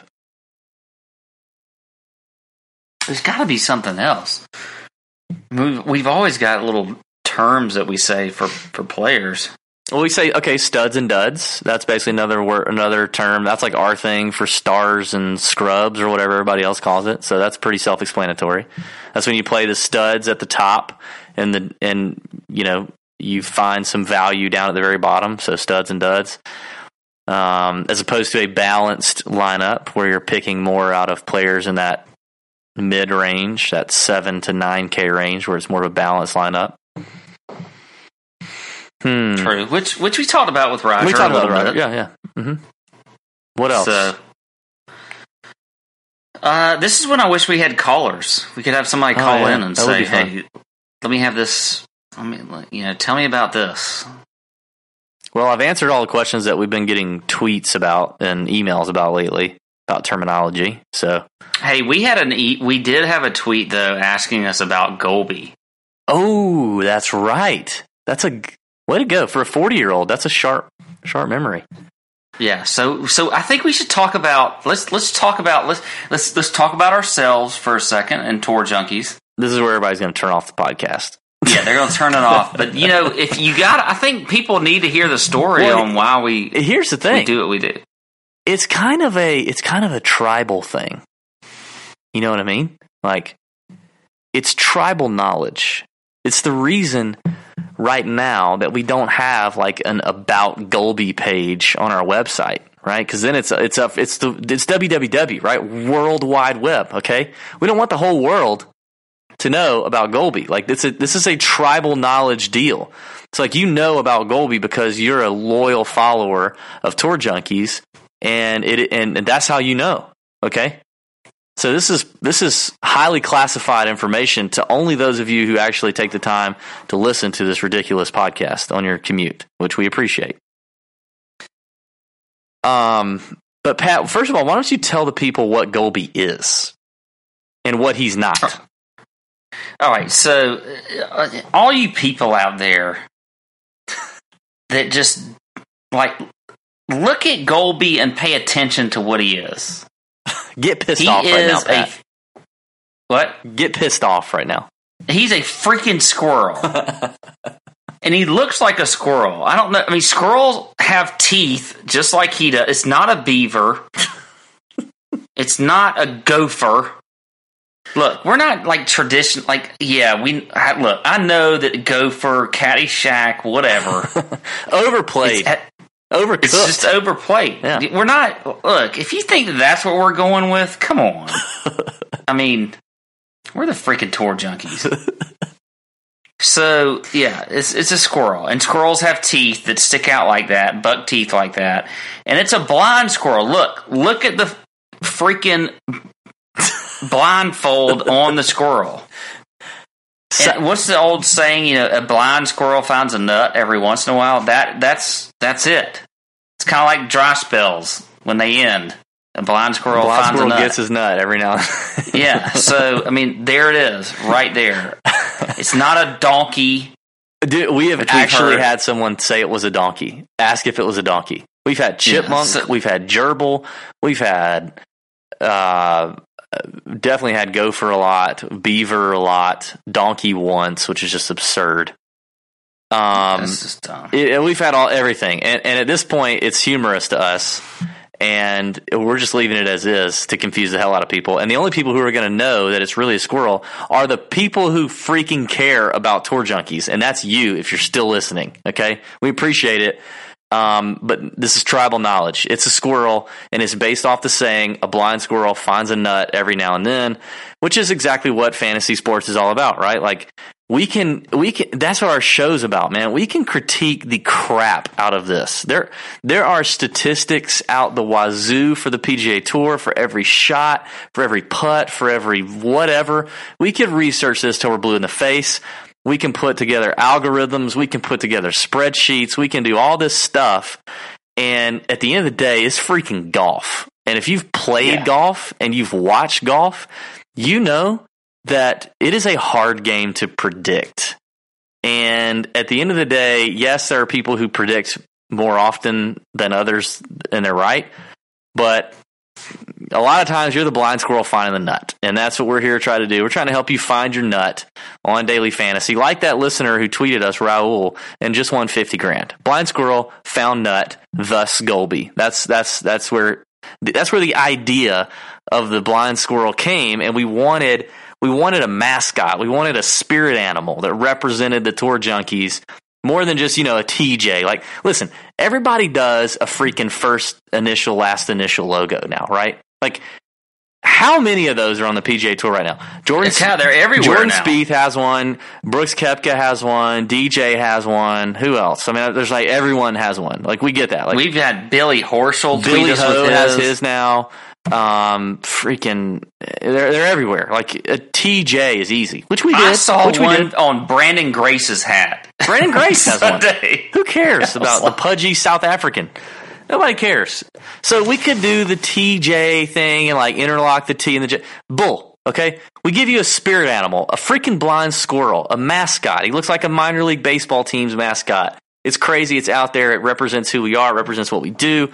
Speaker 5: There's got to be something else. We've, we've always got little terms that we say for, for players.
Speaker 2: Well, we say, okay, studs and duds. That's basically another word, another term. That's like our thing for stars and scrubs or whatever everybody else calls it. So that's pretty self-explanatory. That's when you play the studs at the top and the and you know you find some value down at the very bottom. So studs and duds, um, as opposed to a balanced lineup where you're picking more out of players in that mid range, that seven to nine K range, where it's more of a balanced lineup. Hmm.
Speaker 5: True, which which we talked about with Roger.
Speaker 2: We talked about
Speaker 5: Roger,
Speaker 2: Roger. Yeah, yeah. Mm-hmm. What else?
Speaker 5: So, uh, this is when I wish we had callers. We could have somebody call
Speaker 2: oh, yeah.
Speaker 5: in and
Speaker 2: that
Speaker 5: say, "Hey, let me have this. I mean, you know, tell me about this."
Speaker 2: Well, I've answered all the questions that we've been getting tweets about and emails about lately about terminology. So,
Speaker 5: hey, we had an e- we did have a tweet though asking us about Golby.
Speaker 2: Oh, that's right. That's a way to go for a forty-year-old. That's a sharp, sharp memory.
Speaker 5: Yeah. So, so I think we should talk about let's let's talk about let's let's let's talk about ourselves for a second and Tour Junkies.
Speaker 2: This is where everybody's going to turn off the podcast.
Speaker 5: Yeah, they're going to turn it off. But you know, if you got, I think people need to hear the story well, on why we.
Speaker 2: Here's the thing:
Speaker 5: we do what we do.
Speaker 2: It's kind of a it's kind of a tribal thing. You know what I mean? Like, it's tribal knowledge. It's the reason right now that we don't have like an About Golby page on our website, right? Because then it's it's up it's the it's w w w, right? World Wide Web. Okay, we don't want the whole world to know about Golby. Like this is this is a tribal knowledge deal. It's like you know about Golby because you're a loyal follower of Tour Junkies, and it and, and that's how you know. Okay. So this is this is highly classified information to only those of you who actually take the time to listen to this ridiculous podcast on your commute, which we appreciate. Um, but Pat, first of all, why don't you tell the people what Golby is and what he's not?
Speaker 5: All right, so uh, all you people out there that just like look at Golby and pay attention to what he is.
Speaker 2: Get pissed
Speaker 5: he
Speaker 2: off right now,
Speaker 5: is
Speaker 2: Pat.
Speaker 5: A, what?
Speaker 2: Get pissed off right now.
Speaker 5: He's a freaking squirrel. And he looks like a squirrel. I don't know. I mean, squirrels have teeth just like he does. It's not a beaver. It's not a gopher. Look, we're not like tradition. Like, yeah, we I, look. I know that gopher, Caddyshack, whatever,
Speaker 2: overplayed.
Speaker 5: It's, Overcooked. It's just overplayed.
Speaker 2: Yeah.
Speaker 5: We're not. Look, if you think that that's what we're going with, come on. I mean, we're the freaking Tour Junkies. So yeah, it's it's a squirrel, and squirrels have teeth that stick out like that, buck teeth like that, and it's a blind squirrel. Look, look at the freaking blindfold on the squirrel. And what's the old saying? You know, a blind squirrel finds a nut every once in a while. That that's that's it. It's kind of like dry spells when they end. A blind squirrel,
Speaker 2: a blind
Speaker 5: finds
Speaker 2: squirrel
Speaker 5: a nut.
Speaker 2: gets his nut every now and then.
Speaker 5: Yeah. So I mean, there it is, right there. It's not a donkey.
Speaker 2: Dude, we have actually had someone say it was a donkey. Ask if it was a donkey. We've had chipmunk. Yeah, so, we've had gerbil. We've had. Uh, Definitely had gopher a lot, beaver a lot, donkey once, which is just absurd. Um,
Speaker 5: That's just dumb.
Speaker 2: It, we've had all everything, and, and at this point, it's humorous to us, and we're just leaving it as is to confuse the hell out of people. And the only people who are going to know that it's really a squirrel are the people who freaking care about Tour Junkies, and that's you if you're still listening. Okay, we appreciate it. Um, but this is tribal knowledge. It's a squirrel, and it's based off the saying, a blind squirrel finds a nut every now and then, which is exactly what fantasy sports is all about, right? Like, we can, we can, that's what our show's about, man. We can critique the crap out of this. There, there are statistics out the wazoo for the P G A Tour, for every shot, for every putt, for every whatever. We could research this till we're blue in the face. We can put together algorithms. We can put together spreadsheets. We can do all this stuff. And at the end of the day, it's freaking golf. And if you've played yeah. golf and you've watched golf, you know that it is a hard game to predict. And at the end of the day, yes, there are people who predict more often than others, and they're right. But a lot of times you're the blind squirrel finding the nut. And that's what we're here to try to do. We're trying to help you find your nut on Daily Fantasy. Like that listener who tweeted us, Raul, and just won fifty grand. Blind squirrel found nut, thus Golby. That's that's that's where that's where the idea of the blind squirrel came, and we wanted we wanted a mascot. We wanted a spirit animal that represented the Tour Junkies. More than just, you know, a T J. Like, listen, everybody does a freaking first initial, last initial logo now, right? Like, how many of those are on the P G A Tour right now? Jordan,
Speaker 5: yeah, they're everywhere
Speaker 2: Jordan
Speaker 5: now.
Speaker 2: Spieth has one. Brooks Koepka has one. D J has one. Who else? I mean, there's like everyone has one. Like, we get that. Like,
Speaker 5: we've had Billy Horschel.
Speaker 2: Billy
Speaker 5: tweet us
Speaker 2: Ho
Speaker 5: with
Speaker 2: has
Speaker 5: his.
Speaker 2: his now. Um, freaking, they're they're everywhere. Like a T J is easy, which we did.
Speaker 5: I saw
Speaker 2: which
Speaker 5: one
Speaker 2: we did.
Speaker 5: on Brandon Grace's hat.
Speaker 2: Brandon Grace has one.
Speaker 5: Sunday.
Speaker 2: Who cares about the pudgy South African? Nobody cares. So we could do the T J thing and like interlock the T and the J. Bull. Okay, we give you a spirit animal, a freaking blind squirrel, a mascot. He looks like a minor league baseball team's mascot. It's crazy. It's out there. It represents who we are. It represents what we do.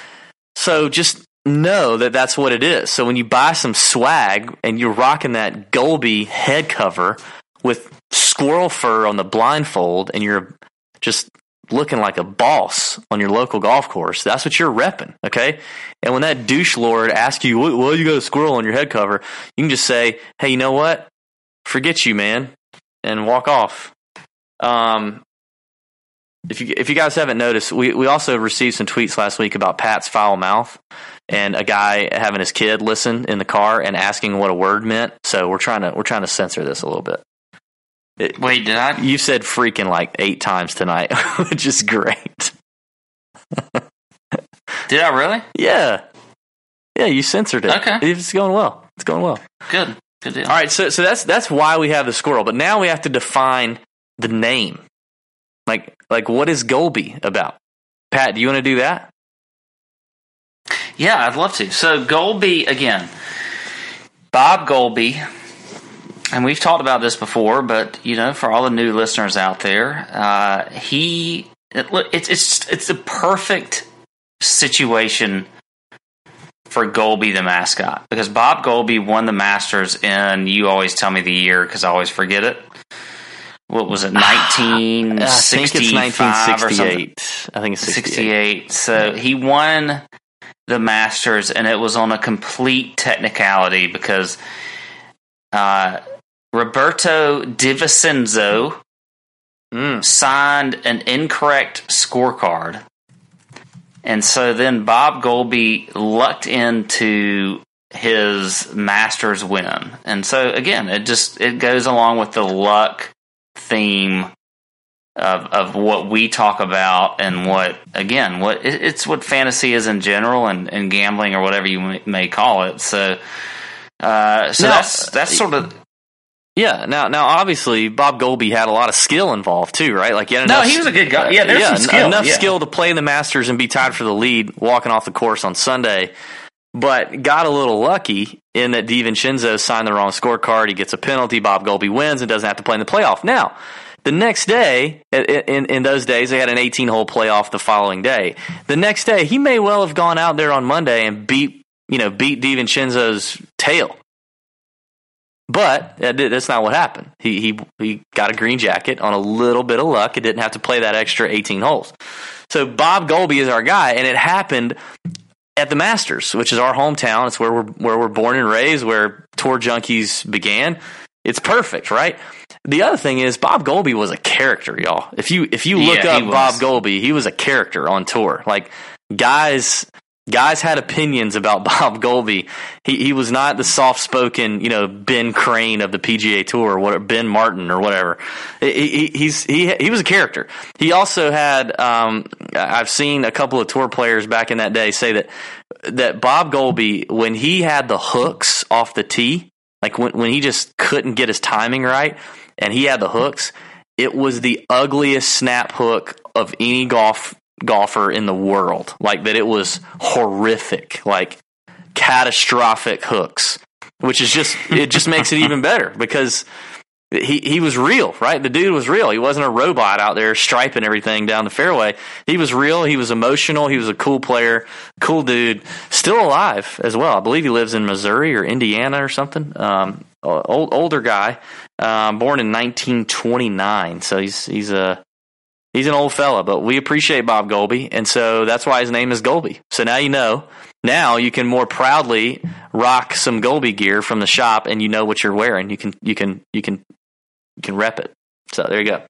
Speaker 2: So just know that that's what it is. So when you buy some swag and you're rocking that Golby head cover with squirrel fur on the blindfold and you're just looking like a boss on your local golf course, that's what you're repping, okay? And when that douche lord asks you, well, you got a squirrel on your head cover, you can just say, hey, you know what? Forget you, man. and walk off. Um, if you if you guys haven't noticed, we, we also received some tweets last week about Pat's foul mouth and a guy having his kid listen in the car and asking what a word meant. So we're trying to we're trying to censor this a little bit. It,
Speaker 5: Wait, did I?
Speaker 2: You said freaking like eight times tonight, which is great.
Speaker 5: Did I really?
Speaker 2: Yeah. Yeah, you censored it.
Speaker 5: Okay.
Speaker 2: It's going well. It's going well.
Speaker 5: Good. Good deal.
Speaker 2: All right, so so that's that's why we have the squirrel, but now we have to define the name. Like like what is Golby about? Pat, do you want to do that?
Speaker 5: Yeah, I'd love to. So Golby, again, Bob Golby, and we've talked about this before, but you know, for all the new listeners out there, uh, he it, it's it's it's the perfect situation for Golby the mascot, because Bob Golby won the Masters in, you always tell me the year because I always forget it. What was it, nineteen sixty-five or something?
Speaker 2: I think it's sixty-eight.
Speaker 5: sixty-eight. So he won the Masters, and it was on a complete technicality because uh, Roberto Di Vincenzo mm. signed an incorrect scorecard. And so then Bob Golby lucked into his Masters win. And so again, it just it goes along with the luck theme of of what we talk about, and what again what it's what fantasy is in general, and, and gambling, or whatever you may, may call it. So uh, so now, that's that's sort of.
Speaker 2: Yeah, now now obviously Bob Golby had a lot of skill involved too, right? Like he had enough,
Speaker 5: no, he was a good guy. Yeah, there's
Speaker 2: yeah,
Speaker 5: some skill.
Speaker 2: enough
Speaker 5: yeah.
Speaker 2: skill to play in the Masters and be tied for the lead walking off the course on Sunday, but got a little lucky in that Di Vincenzo signed the wrong scorecard. He gets a penalty. Bob Golby wins and doesn't have to play in the playoff. Now, the next day, in, in those days, they had an eighteen-hole playoff the following day. The next day, he may well have gone out there on Monday and beat you know beat Di Vincenzo's tail. But that's not what happened. He he he got a green jacket on a little bit of luck. It didn't have to play that extra eighteen holes. So Bob Golby is our guy, and it happened at the Masters, which is our hometown. It's where we're where we're born and raised, where Tour Junkies began. It's perfect, right? The other thing is Bob Golby was a character, y'all. If you if you look
Speaker 5: yeah,
Speaker 2: up Bob Golby, he was a character on tour. Like guys. Guys had opinions about Bob Golby. He he was not the soft-spoken, you know, Ben Crane of the P G A Tour, or what, Ben Martin or whatever. He, he he's he he was a character. He also had. Um, I've seen a couple of tour players back in that day say that that Bob Golby, when he had the hooks off the tee, like when when he just couldn't get his timing right, and he had the hooks, it was the ugliest snap hook of any golf. golfer in the world. Like that, it was horrific, like catastrophic hooks, which is just it just makes it even better because he he was real, right? The dude was real. He wasn't a robot out there striping everything down the fairway. He was real. He was emotional. He was a cool player, cool dude, still alive as well. I believe he lives in Missouri or Indiana or something. Um, old older guy, um, born in nineteen twenty-nine. So he's he's a He's an old fella, but we appreciate Bob Golby, and so that's why his name is Golby. So now you know. Now you can more proudly rock some Golby gear from the shop, and you know what you're wearing. You can you can you can you can rep it. So there you go.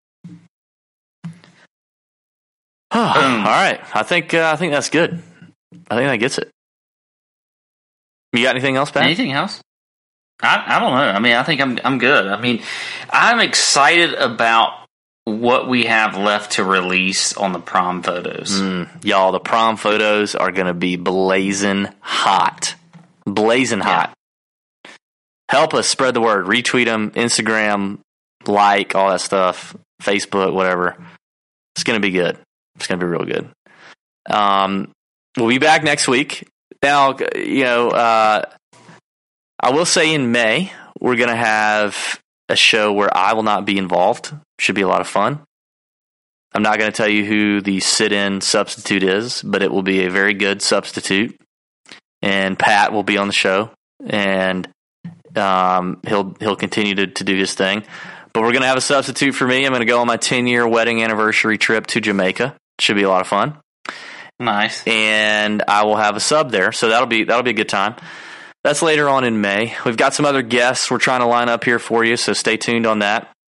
Speaker 2: All right, I think uh, I think that's good. I think that gets it. You got anything else, Pat?
Speaker 5: Anything else? I I don't know. I mean, I think I'm I'm good. I mean, I'm excited about what we have left to release on the prom photos.
Speaker 2: Mm, y'all, the prom photos are going to be blazing hot. Blazing hot. Yeah. Help us spread the word. Retweet them, Instagram, like, all that stuff, Facebook, whatever. It's going to be good. It's going to be real good. Um, we'll be back next week. Now, you know, uh, I will say in May, we're going to have a show where I will not be involved. Should be a lot of fun. I'm not going to tell you who the sit-in substitute is, but it will be a very good substitute. And Pat will be on the show, and um, he'll he'll continue to, to do his thing. But we're going to have a substitute for me. I'm going to go on my ten-year wedding anniversary trip to Jamaica. Should be a lot of fun.
Speaker 5: Nice.
Speaker 2: And I will have a sub there, so that'll be that'll be a good time. That's later on in May. We've got some other guests we're trying to line up here for you, so stay tuned on that.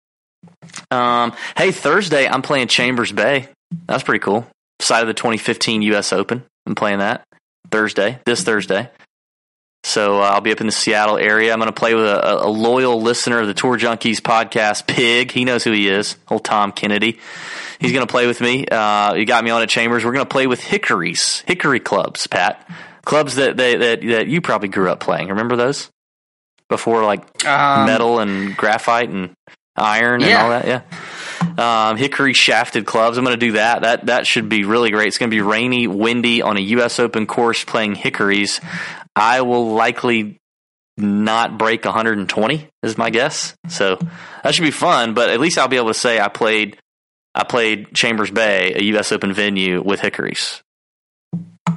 Speaker 2: Um, hey, Thursday I'm playing Chambers Bay. That's pretty cool. Side of the twenty fifteen U S Open. I'm playing that Thursday, this Thursday. So uh, I'll be up in the Seattle area. I'm going to play with a, a loyal listener of the Tour Junkies podcast, Pig. He knows who he is, old Tom Kennedy. He's going to play with me. Uh, he got me on at Chambers. We're going to play with Hickories, Hickory clubs, Pat. Clubs that, they, that that you probably grew up playing. Remember those? Before, like, um, metal and graphite and iron and
Speaker 5: yeah.
Speaker 2: all that? Yeah. Um, hickory shafted clubs. I'm going to do that. That that should be really great. It's going to be rainy, windy on a U S Open course playing hickories. I will likely not break one hundred twenty is my guess. So that should be fun, but at least I'll be able to say I played I played Chambers Bay, a U S Open venue, with hickories. So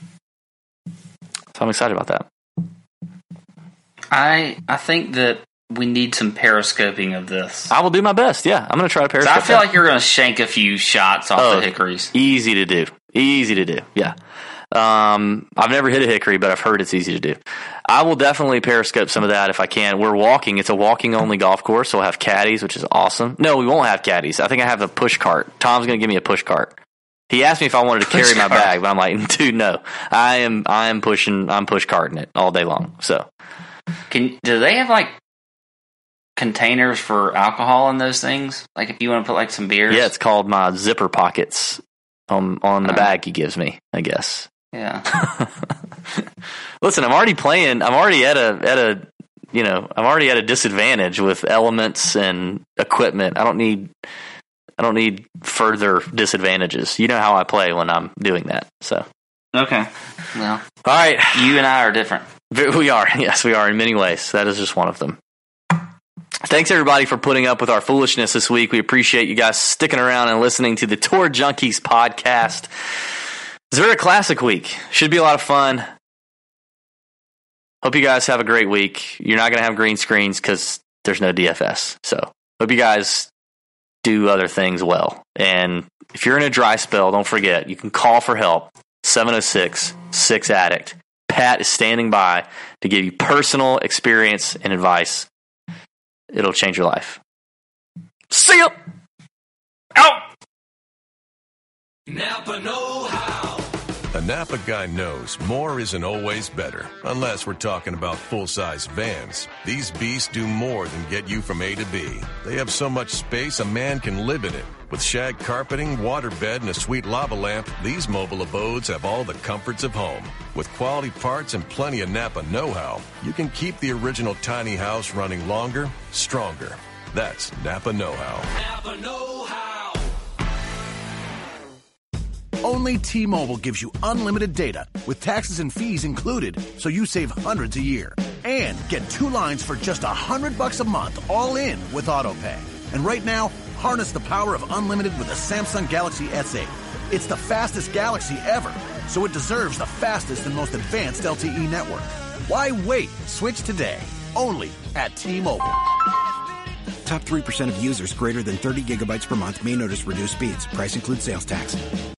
Speaker 2: I'm excited about that.
Speaker 5: I I think that we need some periscoping of this.
Speaker 2: I will do my best. Yeah, I'm going to try to periscope.
Speaker 5: I feel
Speaker 2: that.
Speaker 5: like you're going to shank a few shots off
Speaker 2: oh,
Speaker 5: the hickories.
Speaker 2: Easy to do. Easy to do. Yeah. Um, I've never hit a hickory, but I've heard it's easy to do. I will definitely periscope some of that if I can. We're walking. It's a walking only golf course, so we'll have caddies, which is awesome. No, we won't have caddies. I think I have a push cart. Tom's going to give me a push cart. He asked me if I wanted to carry push my cart. bag, but I'm like, dude, no. I am. I am pushing. I'm push carting it all day long. So,
Speaker 5: can do they have like containers for alcohol in those things? Like if you want to put like some beers?
Speaker 2: Yeah, it's called my zipper pockets on on the uh, bag he gives me, I guess.
Speaker 5: Yeah.
Speaker 2: Listen, I'm already playing. I'm already at a at a you know I'm already at a disadvantage with elements and equipment. I don't need I don't need further disadvantages. You know how I play when I'm doing that. So
Speaker 5: okay. Well,
Speaker 2: all right.
Speaker 5: You and I are different.
Speaker 2: We are. Yes, we are in many ways. That is just one of them. Thanks, everybody, for putting up with our foolishness this week. We appreciate you guys sticking around and listening to the Tour Junkies podcast. Zurich Classic week. Should be a lot of fun. Hope you guys have a great week. You're not going to have green screens because there's no D F S. So hope you guys do other things well. And if you're in a dry spell, don't forget, you can call for help. seven oh six, six addict. Pat is standing by to give you personal experience and advice. It'll change your life. See ya! Out!
Speaker 6: Napa know-how. A Napa guy knows more isn't always better, unless we're talking about full-size vans. These beasts do more than get you from A to B. They have so much space a man can live in it. With shag carpeting, waterbed, and a sweet lava lamp, these mobile abodes have all the comforts of home. With quality parts and plenty of Napa know-how, you can keep the original tiny house running longer, stronger. That's Napa know-how.
Speaker 7: Napa know-how.
Speaker 8: Only T-Mobile gives you unlimited data with taxes and fees included, so you save hundreds a year. And get two lines for just a hundred bucks a month, all in with AutoPay. And right now, harness the power of unlimited with a Samsung Galaxy S eight. It's the fastest Galaxy ever, so it deserves the fastest and most advanced L T E network. Why wait? Switch today. Only at T-Mobile.
Speaker 9: Top three percent of users greater than thirty gigabytes per month may notice reduced speeds. Price includes sales tax.